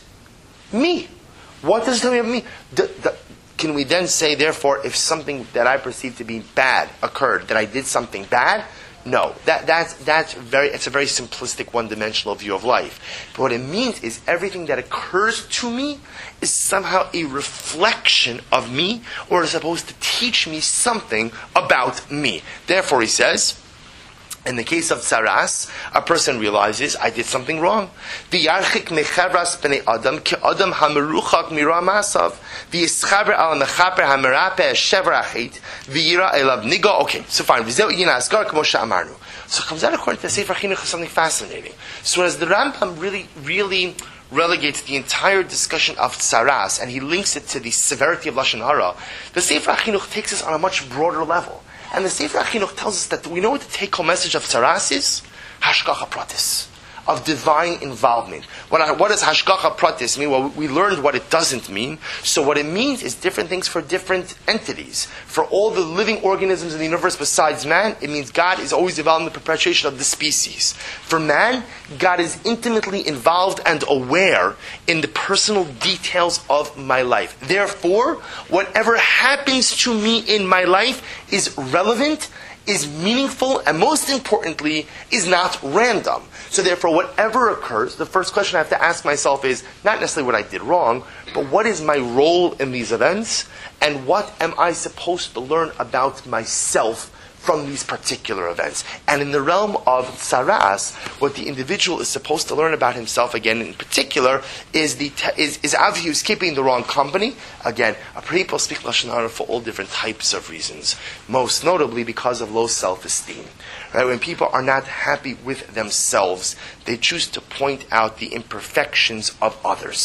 me? What does it tell me about me? The, the, can we then say, therefore, if something that I perceive to be bad occurred, that I did something bad? No, that, that's, that's very, it's a very simplistic, one-dimensional view of life. But what it means is everything that occurs to me is somehow a reflection of me, or is supposed to teach me something about me. Therefore, he says, in the case of Saras, a person realizes, I did something wrong. V'yarchik mechavras b'nei adam ki adam hameruchak mira masav v'yischaber al mechaper hamerape shever achit v'yira elav niga. Okay, so fine. V'zeu yin asgar k'mo she'amarnu. So it comes out according to the Sefer HaChinuch something fascinating. So as the Rambam really, really relegates the entire discussion of Saras, and he links it to the severity of Lashon Hara, the Sefer HaChinuch takes us on a much broader level. And the Sefer HaChinuch tells us that we know what the take-home message of Saras is? Hashgacha pratis, of divine involvement. What, what does Hashgacha pratis mean? Well, we learned what it doesn't mean. So what it means is different things for different entities. For all the living organisms in the universe besides man, it means God is always involved in the perpetuation of the species. For man, God is intimately involved and aware in the personal details of my life. Therefore, whatever happens to me in my life is relevant, is meaningful, and most importantly, is not random. So therefore, whatever occurs, the first question I have to ask myself is not necessarily what I did wrong, but what is my role in these events, and what am I supposed to learn about myself from these particular events. And in the realm of Saras, what the individual is supposed to learn about himself, again in particular, is the te- is, is obviously he's keeping the wrong company. Again, people speak Lashon Hara for all different types of reasons, most notably because of low self-esteem. Right? When people are not happy with themselves, they choose to point out the imperfections of others.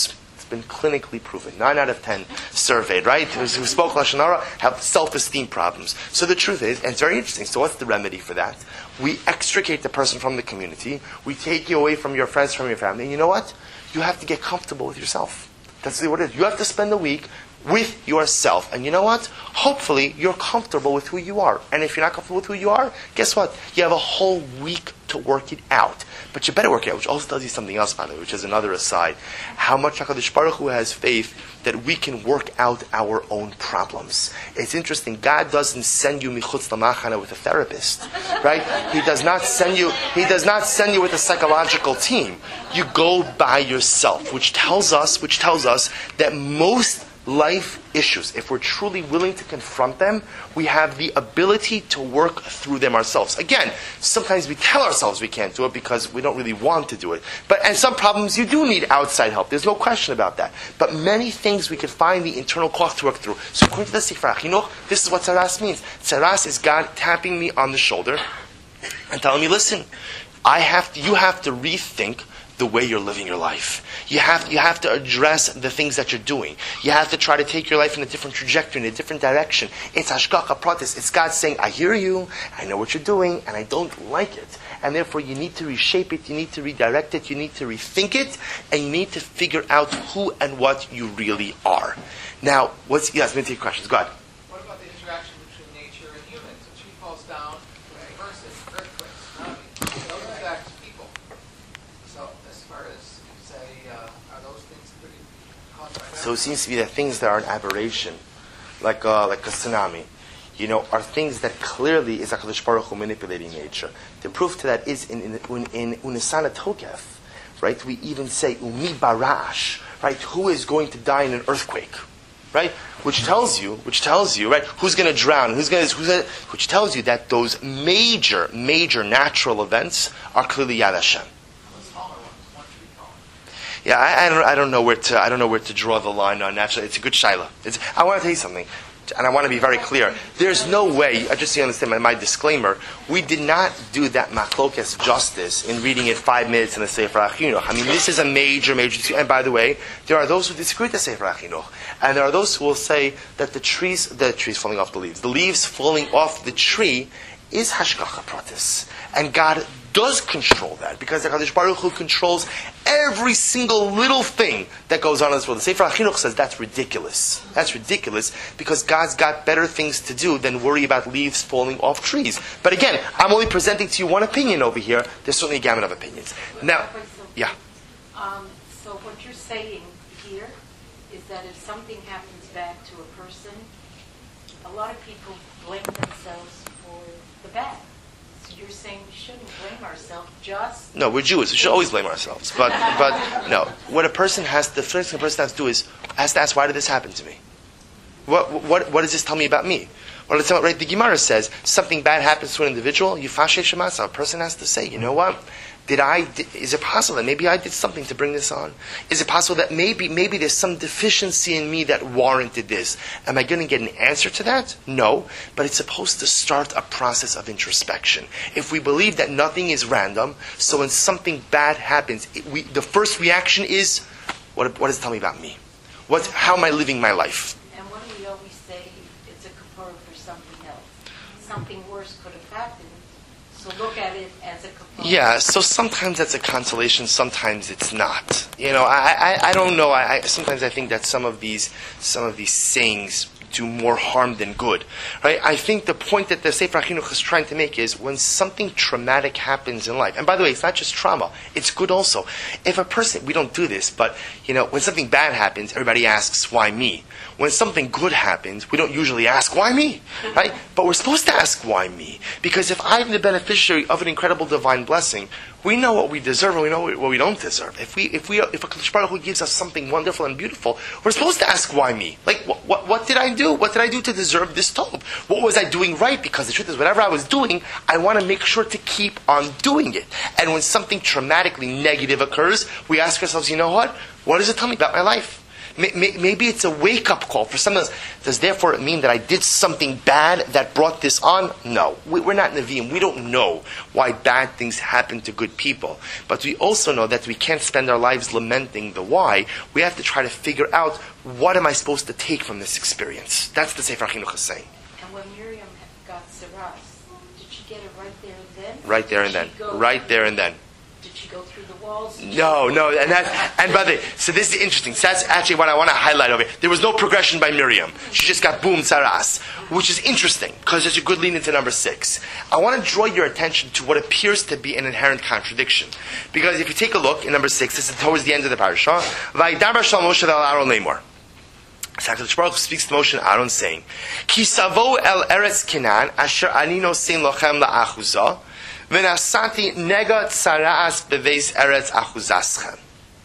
been clinically proven. Nine out of ten surveyed, right? Those who spoke Lashon Hara have self-esteem problems. So the truth is, and it's very interesting, so what's the remedy for that? We extricate the person from the community. We take you away from your friends, from your family. And you know what? You have to get comfortable with yourself. That's what it is. You have to spend a week with yourself. And you know what? Hopefully, you're comfortable with who you are. And if you're not comfortable with who you are, guess what? You have a whole week to work it out. But you better work it out, which also tells you something else, by the way, which is another aside. How much HaKadosh Baruch Hu has faith that we can work out our own problems. It's interesting. God doesn't send you michutz lamachana with a therapist, right? He does not send you. He does not send you with a psychological team. You go by yourself, which tells us, which tells us that most life issues, if we're truly willing to confront them, we have the ability to work through them ourselves. Again, sometimes we tell ourselves we can't do it because we don't really want to do it. But and some problems you do need outside help. There's no question about that. But many things we can find the internal koach to work through. So according to the Sefer HaChinuch, this is what tzaras means. Tzaras is God tapping me on the shoulder and telling me, listen, I have to, you have to rethink the way you're living your life. You have, you have to address the things that you're doing. You have to try to take your life in a different trajectory, in a different direction. It's hashgacha pratis. It's God saying, I hear you, I know what you're doing, and I don't like it. And therefore you need to reshape it, you need to redirect it, you need to rethink it, and you need to figure out who and what you really are. Now, what's, yes, let me take questions. Go ahead. What about the interaction between nature and humans? A tree falls down, reverses, earthquakes, tsunamis. Those affect people. So as far as, say, uh, are those things pretty caused by that? So it seems to be that things that are an aberration, like uh, like a tsunami, you know, are things that clearly is HaKadosh Baruch Hu manipulating nature. The proof to that is in in, in, in Unisana Tokef, right? We even say Umi Barash, right? Who is going to die in an earthquake, right? Which tells you, which tells you, right? Who's going to drown? Who's going to? Who's gonna, which tells you that those major, major natural events are clearly Yad Hashem. Yeah, I, I don't. I don't know where to. I don't know where to draw the line on natural. It's a good shaila. It's, I want to tell you something, and I want to be very clear. There's no way. I just so you understand my, my disclaimer. We did not do that machlokes justice in reading it five minutes in the Sefer HaChinuch. I mean, this is a major, major. And by the way, there are those who disagree with the Sefer HaChinuch, and there are those who will say that the trees, the trees falling off the leaves, the leaves falling off the tree, is hashgacha pratis, and God does control that, because the HaKadosh Baruch Hu controls every single little thing that goes on in this world. The Sefer HaChinuch says that's ridiculous. That's ridiculous, because God's got better things to do than worry about leaves falling off trees. But again, I'm only presenting to you one opinion over here. There's certainly a gamut of opinions. Now, yeah. Um, so what you're saying here is that if something happens bad to a person, a lot of people blame themselves for the bad. You're saying we shouldn't blame ourselves, just... No, we're Jews. We should always blame ourselves. But, but no. What a person has, the first thing a person has to do is, has to ask, why did this happen to me? What, what, what does this tell me about me? Well, it's, right, the Gemara says, something bad happens to an individual, yifashe shemasa. A person has to say, you know what? Did I, did, is it possible that maybe I did something to bring this on? Is it possible that maybe maybe there's some deficiency in me that warranted this? Am I going to get an answer to that? No. But it's supposed to start a process of introspection. If we believe that nothing is random, so when something bad happens, it, we, the first reaction is, what, what does it tell me about me? What, how am I living my life? And what do we always say? It's a kapara for something else. Something worse could have happened. So look at it as a kapara. Yeah, so sometimes that's a consolation, sometimes it's not. You know, I I, I don't know. I, I sometimes I think that some of these some of these sayings do more harm than good. Right? I think the point that the Sefer HaChinuch is trying to make is when something traumatic happens in life, and by the way, it's not just trauma, it's good also. If a person, we don't do this, but you know, when something bad happens, everybody asks, why me? When something good happens, we don't usually ask, why me? Right? But we're supposed to ask, why me? Because if I'm the beneficiary of an incredible divine blessing, we know what we deserve and we know what we don't deserve. If we, if we, if a HaKadosh Baruch Hu gives us something wonderful and beautiful, we're supposed to ask, why me? Like, what, what, what did I do? What did I do to deserve this tov? What was I doing right? Because the truth is, whatever I was doing, I want to make sure to keep on doing it. And when something traumatically negative occurs, we ask ourselves, you know what? What does it tell me about my life? Maybe it's a wake-up call for someone else. Does therefore it mean that I did something bad that brought this on? No. We're not Nevi'im. We don't know why bad things happen to good people. But we also know that we can't spend our lives lamenting the why. We have to try to figure out, what am I supposed to take from this experience? That's the Sefer HaChinuch is saying. And when Miriam got Saras, did she get it right there and then? Right there and then. Right there and then. Did she go through the walls? No, no, and that, and by the way, so this is interesting. So that's actually what I want to highlight over here. There was no progression by Miriam. She just got boom, saras, which is interesting, because it's a good lead into number six. I want to draw your attention to what appears to be an inherent contradiction. Because if you take a look in number six, this is towards the end of the parasha, Vaydaber shal Moshe el Aaron lemor. HaKadosh Baruch Hu speaks to Moshe and Aaron saying, Ki savo el eretz Canaan, asher ani nosein lochem la'achuzah, V'nasati nega tzaraas beveis eretz achuzaschem.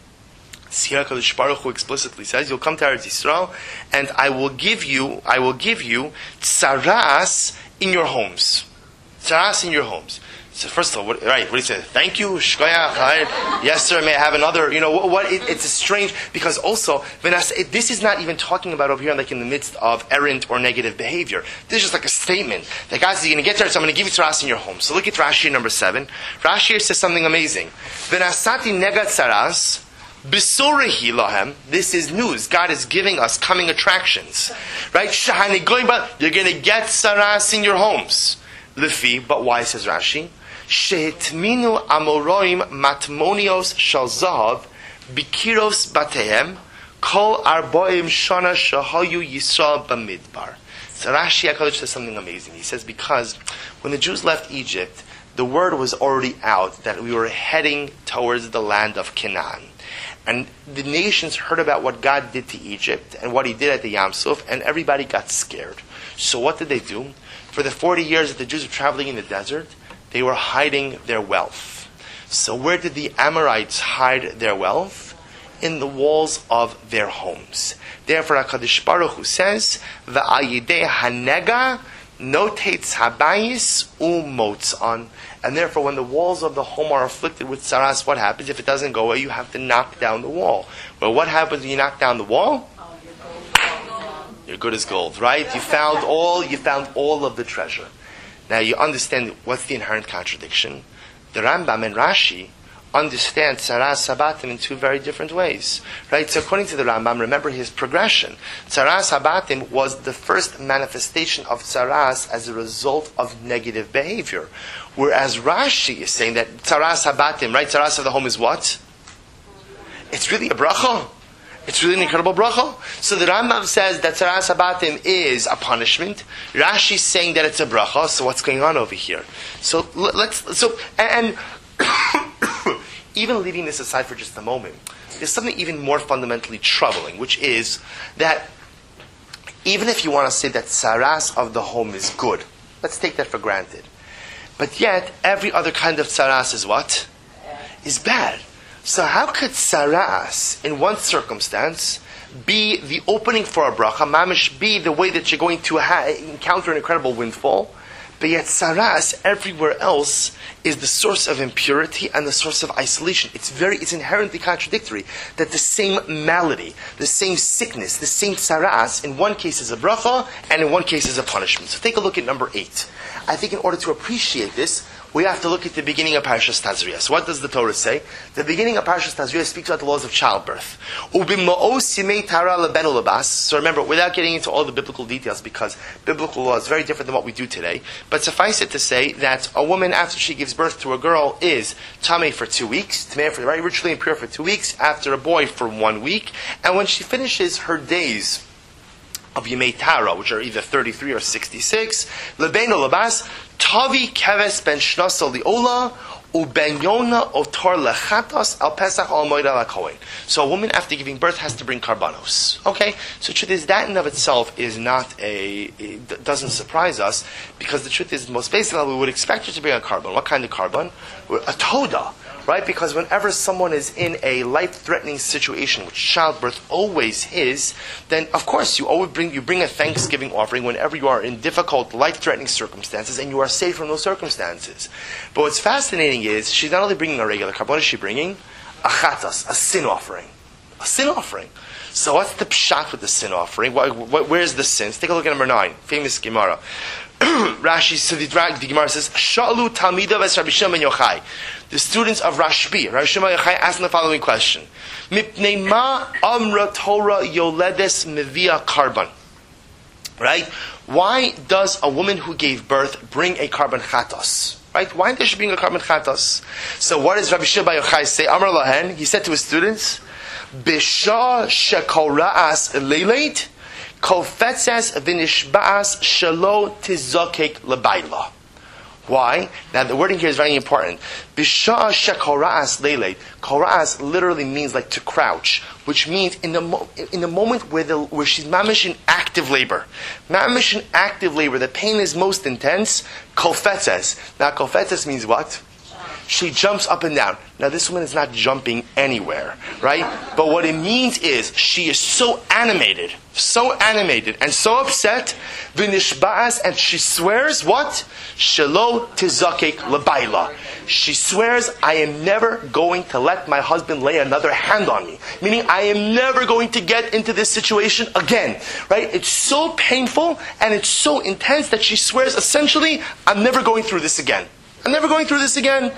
See, HaKadosh Baruch Hu explicitly says, you'll come to Eretz Yisrael, and I will give you, I will give you tzaraas in your homes. Tzaraas in your homes. So first of all, what, right, what do you say? Thank you, shkoyach, yes sir, may I have another, you know, what, what it, it's a strange, because also, it, this is not even talking about over here like in the midst of errant or negative behavior. This is just like a statement that guys, you're going to get there, so I'm going to give you tzaras in your home. So look at Rashi number seven. Rashi here says something amazing. V'nasati nega tzaras, b'sorehi lahem, this is news. God is giving us coming attractions. Right? Shahani going about, you're going to get tzaras in your homes. Lefi, but why, says Rashi? Shehetminu amoroim matmonios shal zahav bikiros batehem kol arboim shana shahayu Yisrael b'midbar. So Rashi HaKadosh says something amazing. He says because when the Jews left Egypt, the word was already out that we were heading towards the land of Canaan. And the nations heard about what God did to Egypt and what He did at the Yam Suf, and everybody got scared. So what did they do? For the forty years that the Jews were traveling in the desert, they were hiding their wealth. So where did the Amorites hide their wealth? In the walls of their homes. Therefore, HaKadosh Baruch Hu says, V'ayidei hanega notates habayis umotzon. And therefore, when the walls of the home are afflicted with tzaras, what happens? If it doesn't go away, you have to knock down the wall. Well, what happens when you knock down the wall? You're good as gold, right? You found all, you found all of the treasure. Now you understand what's the inherent contradiction. The Rambam and Rashi understand tzaras habatim in two very different ways, right? So according to the Rambam, remember his progression. Tzaras habatim was the first manifestation of tzaras as a result of negative behavior, whereas Rashi is saying that tzaras habatim, right? Tzaras of the home is what? It's really a bracha. It's really an incredible bracha. So the Rambam says that tzaras habatim is a punishment. Rashi's saying that it's a bracha. So what's going on over here? So let's. So and even leaving this aside for just a moment, there's something even more fundamentally troubling, which is that even if you want to say that tzaras of the home is good, let's take that for granted. But yet every other kind of tzaras is what? Is bad. So how could tzaras, in one circumstance, be the opening for a bracha, mamish, be the way that you're going to ha- encounter an incredible windfall, but yet tzaras everywhere else is the source of impurity and the source of isolation. It's very, it's inherently contradictory that the same malady, the same sickness, the same tzaras, in one case is a bracha, and in one case is a punishment. So take a look at number eight. I think in order to appreciate this, we have to look at the beginning of Parashas Tazria. So what does the Torah say? The beginning of Parashas Tazria speaks about the laws of childbirth. So remember, without getting into all the biblical details, because biblical law is very different than what we do today, but suffice it to say that a woman, after she gives birth to a girl, is tamei for two weeks, tamei for very ritually impure for two weeks, after a boy for one week, and when she finishes her days of Yemei Tara, which are either thirty-three or sixty-six, Lebeino Labas, Tavi Keves Ben Shnasa Liola, Uben Yona Otor Lechatos Al Pesach Al Moed Al Kohen. So a woman after giving birth has to bring karbanos. Okay? So the truth is, that in of itself is not a, it doesn't surprise us, because the truth is, most basically, we would expect her to bring a karban. What kind of karban? A toda. Right? Because whenever someone is in a life-threatening situation, which childbirth always is, then of course you always bring you bring a thanksgiving offering whenever you are in difficult, life-threatening circumstances, and you are safe from those circumstances. But what's fascinating is she's not only bringing a regular carbon, what is she bringing? A chatas, a sin offering, a sin offering. So what's the pshat with the sin offering? What, what, where's the sin? Let's take a look at number nine. Famous Gemara. Rashi, so the, the Gemara says, Shalu Talmidav es Rabbi Shimon ben Yochai. The students of Rashbi, Rabbi Shimon ben Yochai, asked the following question. Mipnei ma amra Torah yoledes mevia karban. Right? Why does a woman who gave birth bring a karban chatos? Right? Why does she bring a karban chatos? So what does Rabbi Shimon ben Yochai say? Amar lahen, he said to his students, Bisha shekol ra'as leileit, kol fetzes v'nishba'as shelo tizokek lebayla. Why? Now the wording here is very important. Bisha shekol ra'as leileit. Kol ra'as literally means like to crouch, which means in the mo- in the moment where the where she's mamish in active labor, mamish in active labor, the pain is most intense. Kol fetzes. Now kol fetzes means what? She jumps up and down. Now this woman is not jumping anywhere, right? But what it means is she is so animated, so animated, and so upset, v'nishba'as, and she swears what? Shelo tizakek lebayla. She swears, I am never going to let my husband lay another hand on me. Meaning, I am never going to get into this situation again, right? It's so painful and it's so intense that she swears, essentially, I'm never going through this again. I'm never going through this again.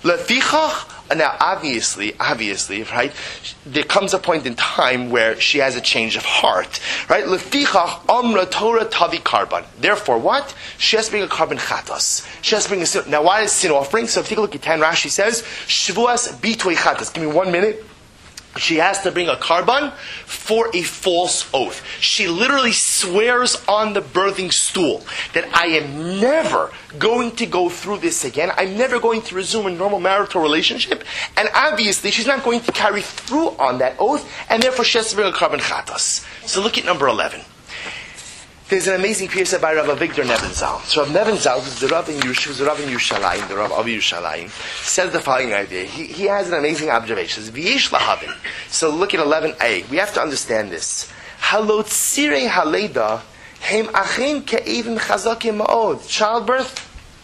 Lefichach. Now, obviously, obviously, right? There comes a point in time where she has a change of heart, right? Lefichach amra Torah tavi karban. Therefore, what? She has to bring a karban chatos. She has to bring a sin. Now, why is sin offering? So, if you take a look at ten, Rashi says, Shavuos bitui chatos. Give me one minute. She has to bring a karban for a false oath. She literally swears on the birthing stool that I am never going to go through this again. I'm never going to resume a normal marital relationship. And obviously, she's not going to carry through on that oath, and therefore she has to bring a karban chatas. So look at number eleven. There's an amazing piece by Rav Avigdor Nebenzahl. So Rav Nebenzahl, who's the Rav in Yush, who's the Rav in Yerushalayim, the Rav of Yerushalayim, says the following idea. He, he has an amazing observation. V'yesh lahavin. So look at eleven a. We have to understand this. Halotzirei haleda hem achin ke'evim chazakim ma'od. Childbirth,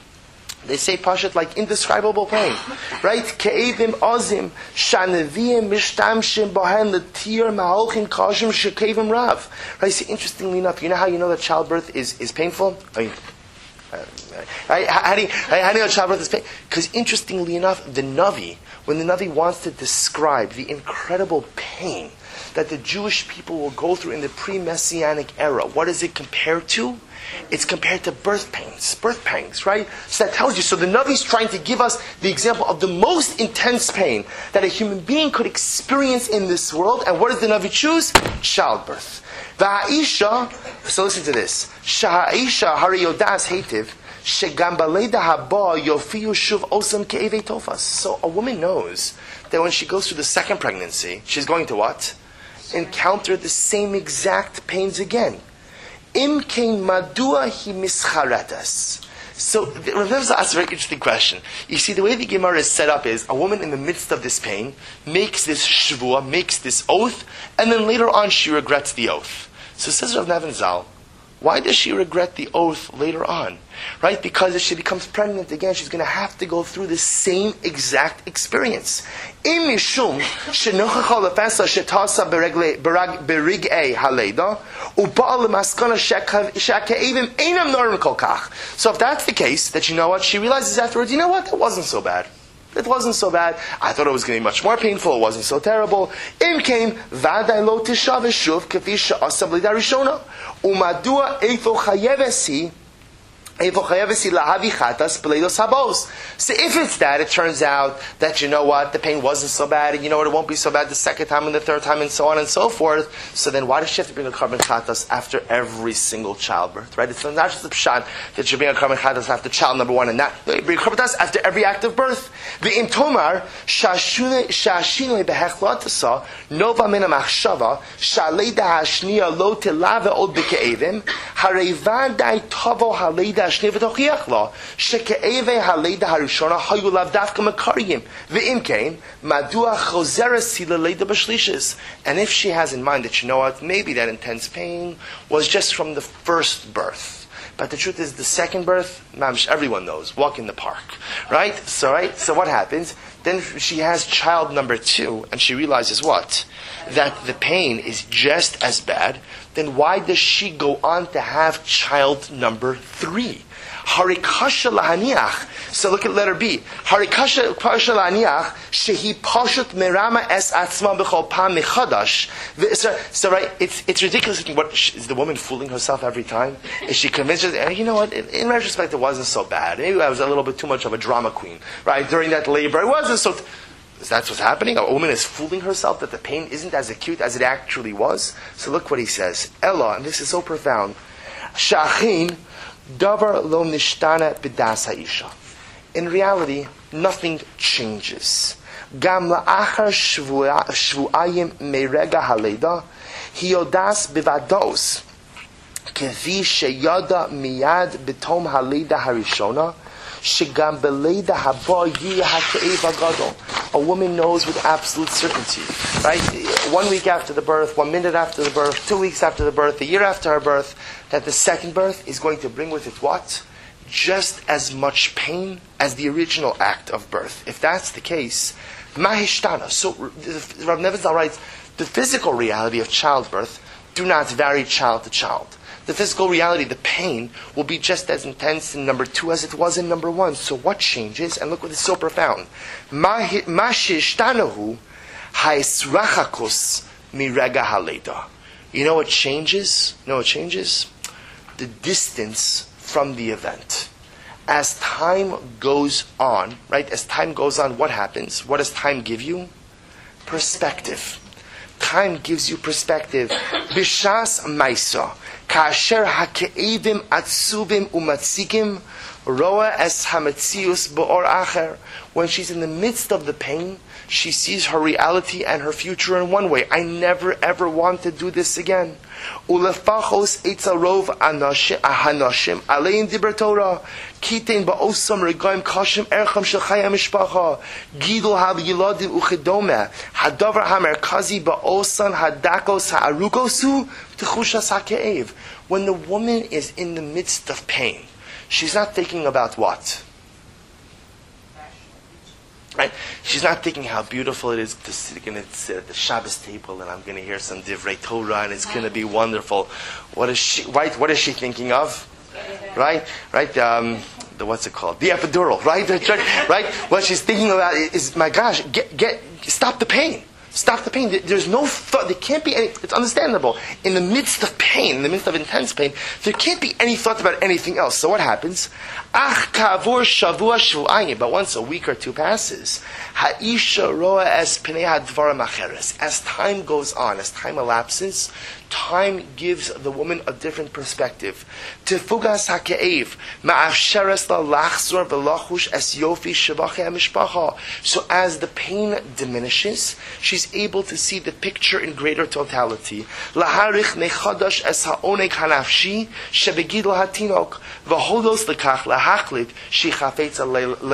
they say pashat like indescribable pain, right? Ke'evim ozim shanevim mishtamshim bohen letir ma'olchim kashim shekevim rav. Right? See, interestingly enough, you know how you know that childbirth is, is painful? I mean, uh, right? How do you, how do you know childbirth is painful? Because interestingly enough, the Navi, when the Navi wants to describe the incredible pain that the Jewish people will go through in the pre-Messianic era, what is it compared to? It's compared to birth pains, birth pangs, right? So that tells you, so the Navi is trying to give us the example of the most intense pain that a human being could experience in this world. And what does the Navi choose? Childbirth. Va'aisha, so listen to this. Sha'aisha hari yodas hetiv, shegam baleda haba yofiyu shuv osam ke'evei tofas. So a woman knows that when she goes through the second pregnancy, she's going to what? Encounter the same exact pains again. Im kein madua hi mischaretas. So, Rav Nebenzahl asks a very interesting question. You see, the way the Gemara is set up is, a woman in the midst of this pain makes this shvuah, makes this oath, and then later on she regrets the oath. So says Rav Nebenzahl, why does she regret the oath later on? Right? Because if she becomes pregnant again, she's going to have to go through the same exact experience. Im mishum shenochacha lefesa shetasa berig'ei haleda u'ba'al lemaskana sheke'evim einam norim kol kach. So if that's the case, that you know what, she realizes afterwards, you know what, that wasn't so bad. It wasn't so bad. I thought it was going to be much more painful. It wasn't so terrible. Im came vaday lo tishav eshuv kefi she'asa b'lida rishona u'madua eifo chayevesi. So if it's that, it turns out that, you know what, the pain wasn't so bad, and you know what, it won't be so bad the second time and the third time and so on and so forth. So then why does she have to bring a karban chatas after every single childbirth, right? It's not just the pshat that you bring a karban chatas after child number one and not, no, you bring a karban chatas after every act of birth. V'im tomar, sha'ashinoi behechlatasa, nova min ha'machshava, sha'aleida ha'ashniya lo tilave od b'ke'evim, harevadai tavo ha'leida and if she has in mind that, you know what, maybe that intense pain was just from the first birth, But the truth is, the second birth, mamish, everyone knows, walk in the park, right? So, right. So what happens? Then she has child number two, and she realizes what? That the pain is just as bad. Then why does she go on to have child number three? Harikasha lahaniach. So look at letter B. Harikasha lahaniach shehi pashut merama es atzma b'chol pam mechadash. So, so right, it's it's ridiculous. What is the woman fooling herself every time? Is she convinced? And you know what? In, in retrospect, it wasn't so bad. Maybe I was a little bit too much of a drama queen, right? During that labor, it wasn't so. T- That's what's happening. A woman is fooling herself that the pain isn't as acute as it actually was. So look what he says. Ella, and this is so profound. Shachin. Davar lo nishtana b'das ha'isha. In reality, nothing changes. Gam la'achar shvu'ayim merega haleda, hiyodas bivados, kevi sheyada miyad b'tom haleda harishona, shegam beleda haba yiyah ha'ke'ev ha'gadol. A woman knows with absolute certainty, right? One week after the birth, one minute after the birth, two weeks after the birth, a year after her birth, that the second birth is going to bring with it what? Just as much pain as the original act of birth. If that's the case, mahishtana. So Rav Nebenzahl writes, the physical reality of childbirth do not vary child to child. The physical reality, the pain, will be just as intense in number two as it was in number one. So what changes? And look what is so profound. Mashishtanahu haisrachakus mirega haleda. You know what changes? You know what changes? The distance from the event. As time goes on, right? As time goes on, what happens? What does time give you? Perspective. Time gives you perspective. Bishas maisa. Kasher hake'evim atzubim umatzikim roa es hametzius bo'or acher. When she's in the midst of the pain, she sees her reality and her future in one way. I never ever want to do this again. Ulefachos etzarov hanashim alein diber Torah kitein ba'osam regaim kashim ercham shel chaya mishpacha gidol haviladim uchedome hadavar hamerkazi ba'osan hadakos ha'arukosu techushas hake'ev. When the woman is in the midst of pain, she's not thinking about what? Right? She's not thinking how beautiful it is to sit, gonna sit at the Shabbos table and I'm going to hear some Divrei Torah and it's going to be wonderful. What is she? Right? What is she thinking of? Right? Right? Um, the what's it called? The epidural. Right? Right? What she's thinking about is, my gosh, get get stop the pain. Stop the pain. There's no thought. There can't be any. It's understandable. In the midst of pain, in the midst of intense pain, there can't be any thought about anything else. So what happens? Ach kavur shavua shvu'ayim. But once a week or two passes, ha'isha roa es pnei hadvarim acheres. As time goes on, as time elapses, time gives the woman a different perspective. Tifugas hake'ev ma'afsheres la lachzor v'lachush es yofi shevachei mishpacha. So as the pain diminishes, she's able to see the picture in greater totality. Laharich nechadash es ha'oneg hanafshi shebegidol hatinok v'hodos lekach lahachlit shichafetza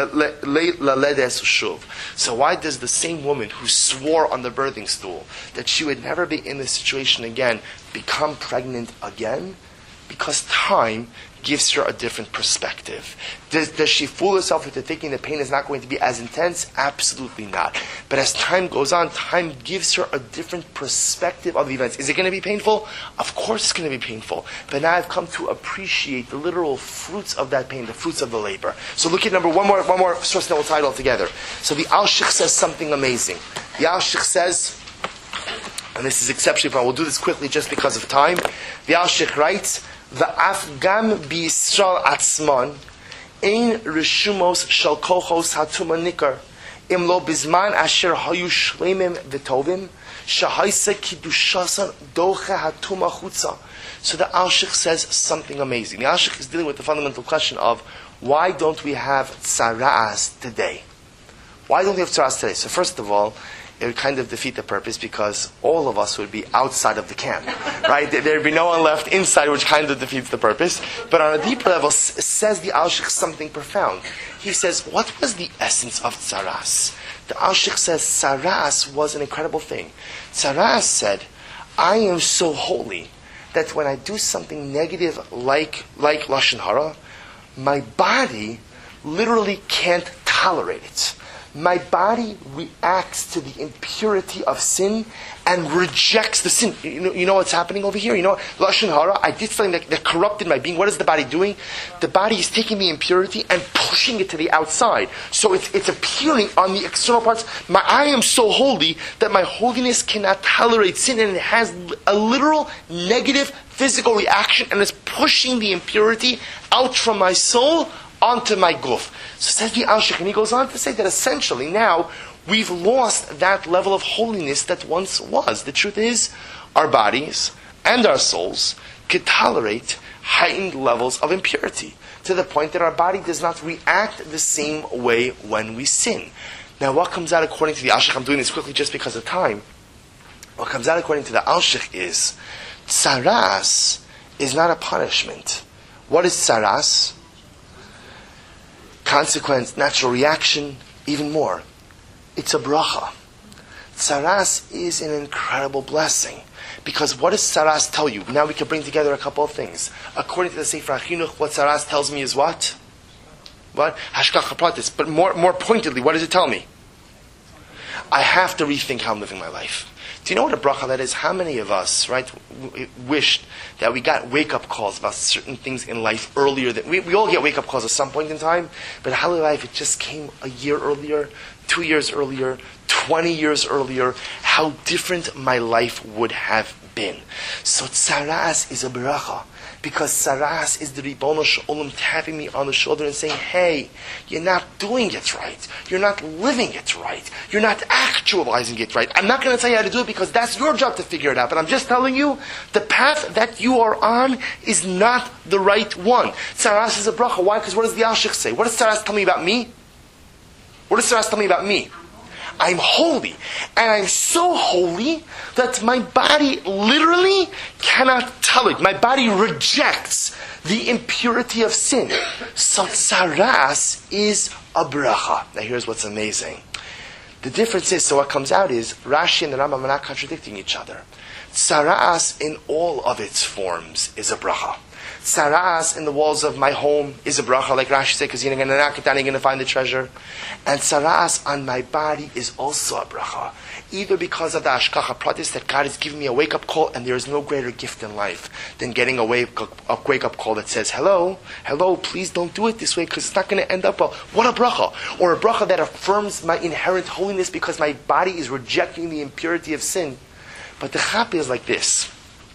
laledes shuv. So why does the same woman who swore on the birthing stool that she would never be in this situation again become pregnant again? Because time gives her a different perspective. Does, does she fool herself into thinking the pain is not going to be as intense? Absolutely not. But as time goes on, time gives her a different perspective of the events. Is it going to be painful? Of course it's going to be painful. But now I've come to appreciate the literal fruits of that pain, the fruits of the labor. So look at number one more, one more source that we'll tie it all together. So the Alshich says something amazing. The Alshich says, and this is exceptionally fun, we'll do this quickly just because of time. The Alshich writes, V'afgam b'Yisrael atzman ein rishumos shel kochos hatuma nikar im lo bizman asher hayu shleimim v'tovim shahaisa kidushasan doche hatuma chutza. So the Alshich says something amazing. The Alshich is dealing with the fundamental question of why don't we have tzara'as today? Why don't we have tzara'as today? So first of all, it would kind of defeat the purpose because all of us would be outside of the camp, right? There would be no one left inside, which kind of defeats the purpose. But on a deeper level, s- says the Alshich something profound. He says, what was the essence of tzaras? The Alshich says tzaras was an incredible thing. Tzaras said, I am so holy that when I do something negative like like Lashon Hara, my body literally can't tolerate it. My body reacts to the impurity of sin and rejects the sin. You know, you know what's happening over here? You know, Lashon Hara, I did something that, that corrupted my being. What is the body doing? The body is taking the impurity and pushing it to the outside. So it's it's appearing on the external parts. My I am so holy that my holiness cannot tolerate sin, and it has a literal negative physical reaction, and it's pushing the impurity out from my soul onto my guf. So says the Alshich, and he goes on to say that essentially now we've lost that level of holiness that once was. The truth is, our bodies and our souls could tolerate heightened levels of impurity to the point that our body does not react the same way when we sin. Now, what comes out according to the Alshich, I'm doing this quickly just because of time. What comes out according to the Alshich is tsaras is not a punishment. What is tsaras? Consequence, natural reaction, even more. It's a bracha. Tsaras is an incredible blessing. Because what does tsaras tell you? Now we can bring together a couple of things. According to the Sefer HaChinuch, what tsaras tells me is what? What? Hashgacha pratis. But more, more pointedly, what does it tell me? I have to rethink how I'm living my life. Do you know what a bracha that is? How many of us, right, w- wished that we got wake-up calls about certain things in life earlier? Than, we, we all get wake-up calls at some point in time, but how in life it just came a year earlier, two years earlier, twenty years earlier, how different my life would have been. So tsaras is a bracha. Because tsaras is the Ribono Shel Olam tapping me on the shoulder and saying, hey, you're not doing it right. You're not living it right. You're not actualizing it right. I'm not going to tell you how to do it because that's your job to figure it out. But I'm just telling you, the path that you are on is not the right one. Tsaras is a bracha. Why? Because what does the Alshich say? What does tsaras tell me about me? What does tsaras tell me about me? I'm holy. And I'm so holy that my body literally cannot tolerate. My body rejects the impurity of sin. So tsaras is a bracha. Now here's what's amazing. The difference is, so what comes out is, Rashi and the Rambam are not contradicting each other. Tsaras in all of its forms is a bracha. Tsaras in the walls of my home is a bracha, like Rashi said, because you're going to knock it down, you're going to find the treasure. And tsaras on my body is also a bracha. Either because of the hashgacha pratis, that God has given me a wake-up call, and there is no greater gift in life than getting a wake-up wake-up call that says, hello, hello, please don't do it this way, because it's not going to end up well. What a bracha. Or a bracha that affirms my inherent holiness because my body is rejecting the impurity of sin. But the chap is like this,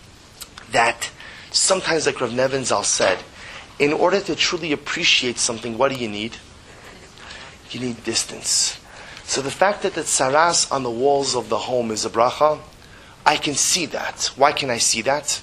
that sometimes, like Rav Nevin Zal said, in order to truly appreciate something, what do you need? You need distance. So the fact that the tsaras on the walls of the home is a bracha, I can see that. Why can I see that?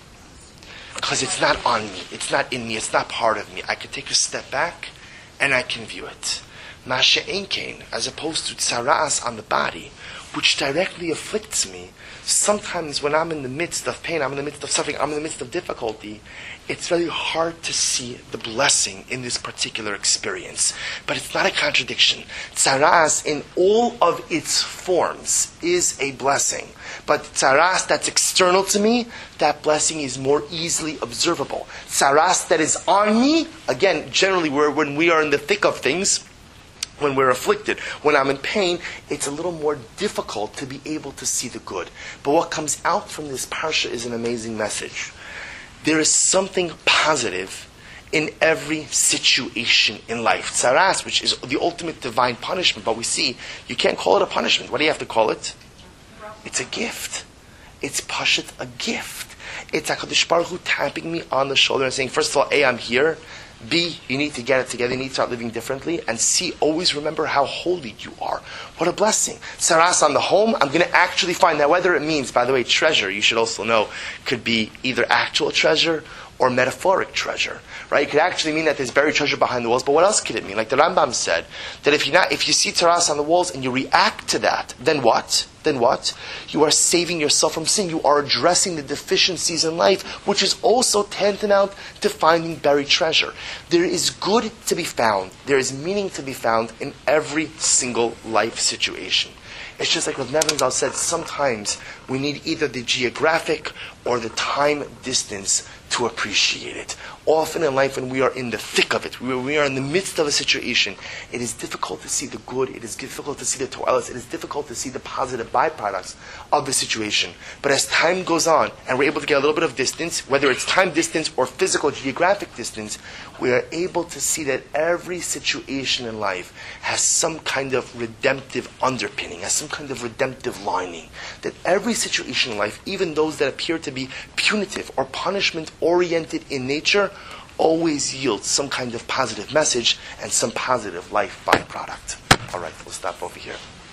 Because it's not on me. It's not in me. It's not part of me. I can take a step back and I can view it. Masha Einkein, as opposed to tsaras on the body, which directly afflicts me. Sometimes when I'm in the midst of pain, I'm in the midst of suffering, I'm in the midst of difficulty, it's very hard to see the blessing in this particular experience. But it's not a contradiction. Tsaras in all of its forms is a blessing. But tsaras that's external to me, that blessing is more easily observable. Tsaras that is on me, again, generally we're, when we are in the thick of things, when we're afflicted, when I'm in pain, it's a little more difficult to be able to see the good. But what comes out from this parsha is an amazing message. There is something positive in every situation in life. Tsaras, which is the ultimate divine punishment, but we see, you can't call it a punishment. What do you have to call it? It's a gift. It's pashat, a gift. It's HaKadosh Baruch Hu tapping me on the shoulder and saying, first of all, A, I'm here. B, you need to get it together, you need to start living differently. And C, always remember how holy you are. What a blessing. Tsaras on the home, I'm going to actually find that whether it means, by the way, treasure, you should also know, could be either actual treasure or metaphoric treasure, right? It could actually mean that there's buried treasure behind the walls, but what else could it mean? Like the Rambam said, that if you not, if you see taras on the walls and you react to that, then what? Then what? You are saving yourself from sin. You are addressing the deficiencies in life, which is also tantamount to finding buried treasure. There is good to be found. There is meaning to be found in every single life situation. It's just like what Neventhal said, sometimes we need either the geographic or the time distance to appreciate it. Often in life, when we are in the thick of it, when we are in the midst of a situation, it is difficult to see the good, it is difficult to see the toilets, it is difficult to see the positive byproducts of the situation. But as time goes on, and we're able to get a little bit of distance, whether it's time distance or physical geographic distance, we are able to see that every situation in life has some kind of redemptive underpinning, has some kind of redemptive lining. That every situation in life, even those that appear to be punitive or punishment-oriented in nature, always yields some kind of positive message and some positive life byproduct. All right, we'll stop over here.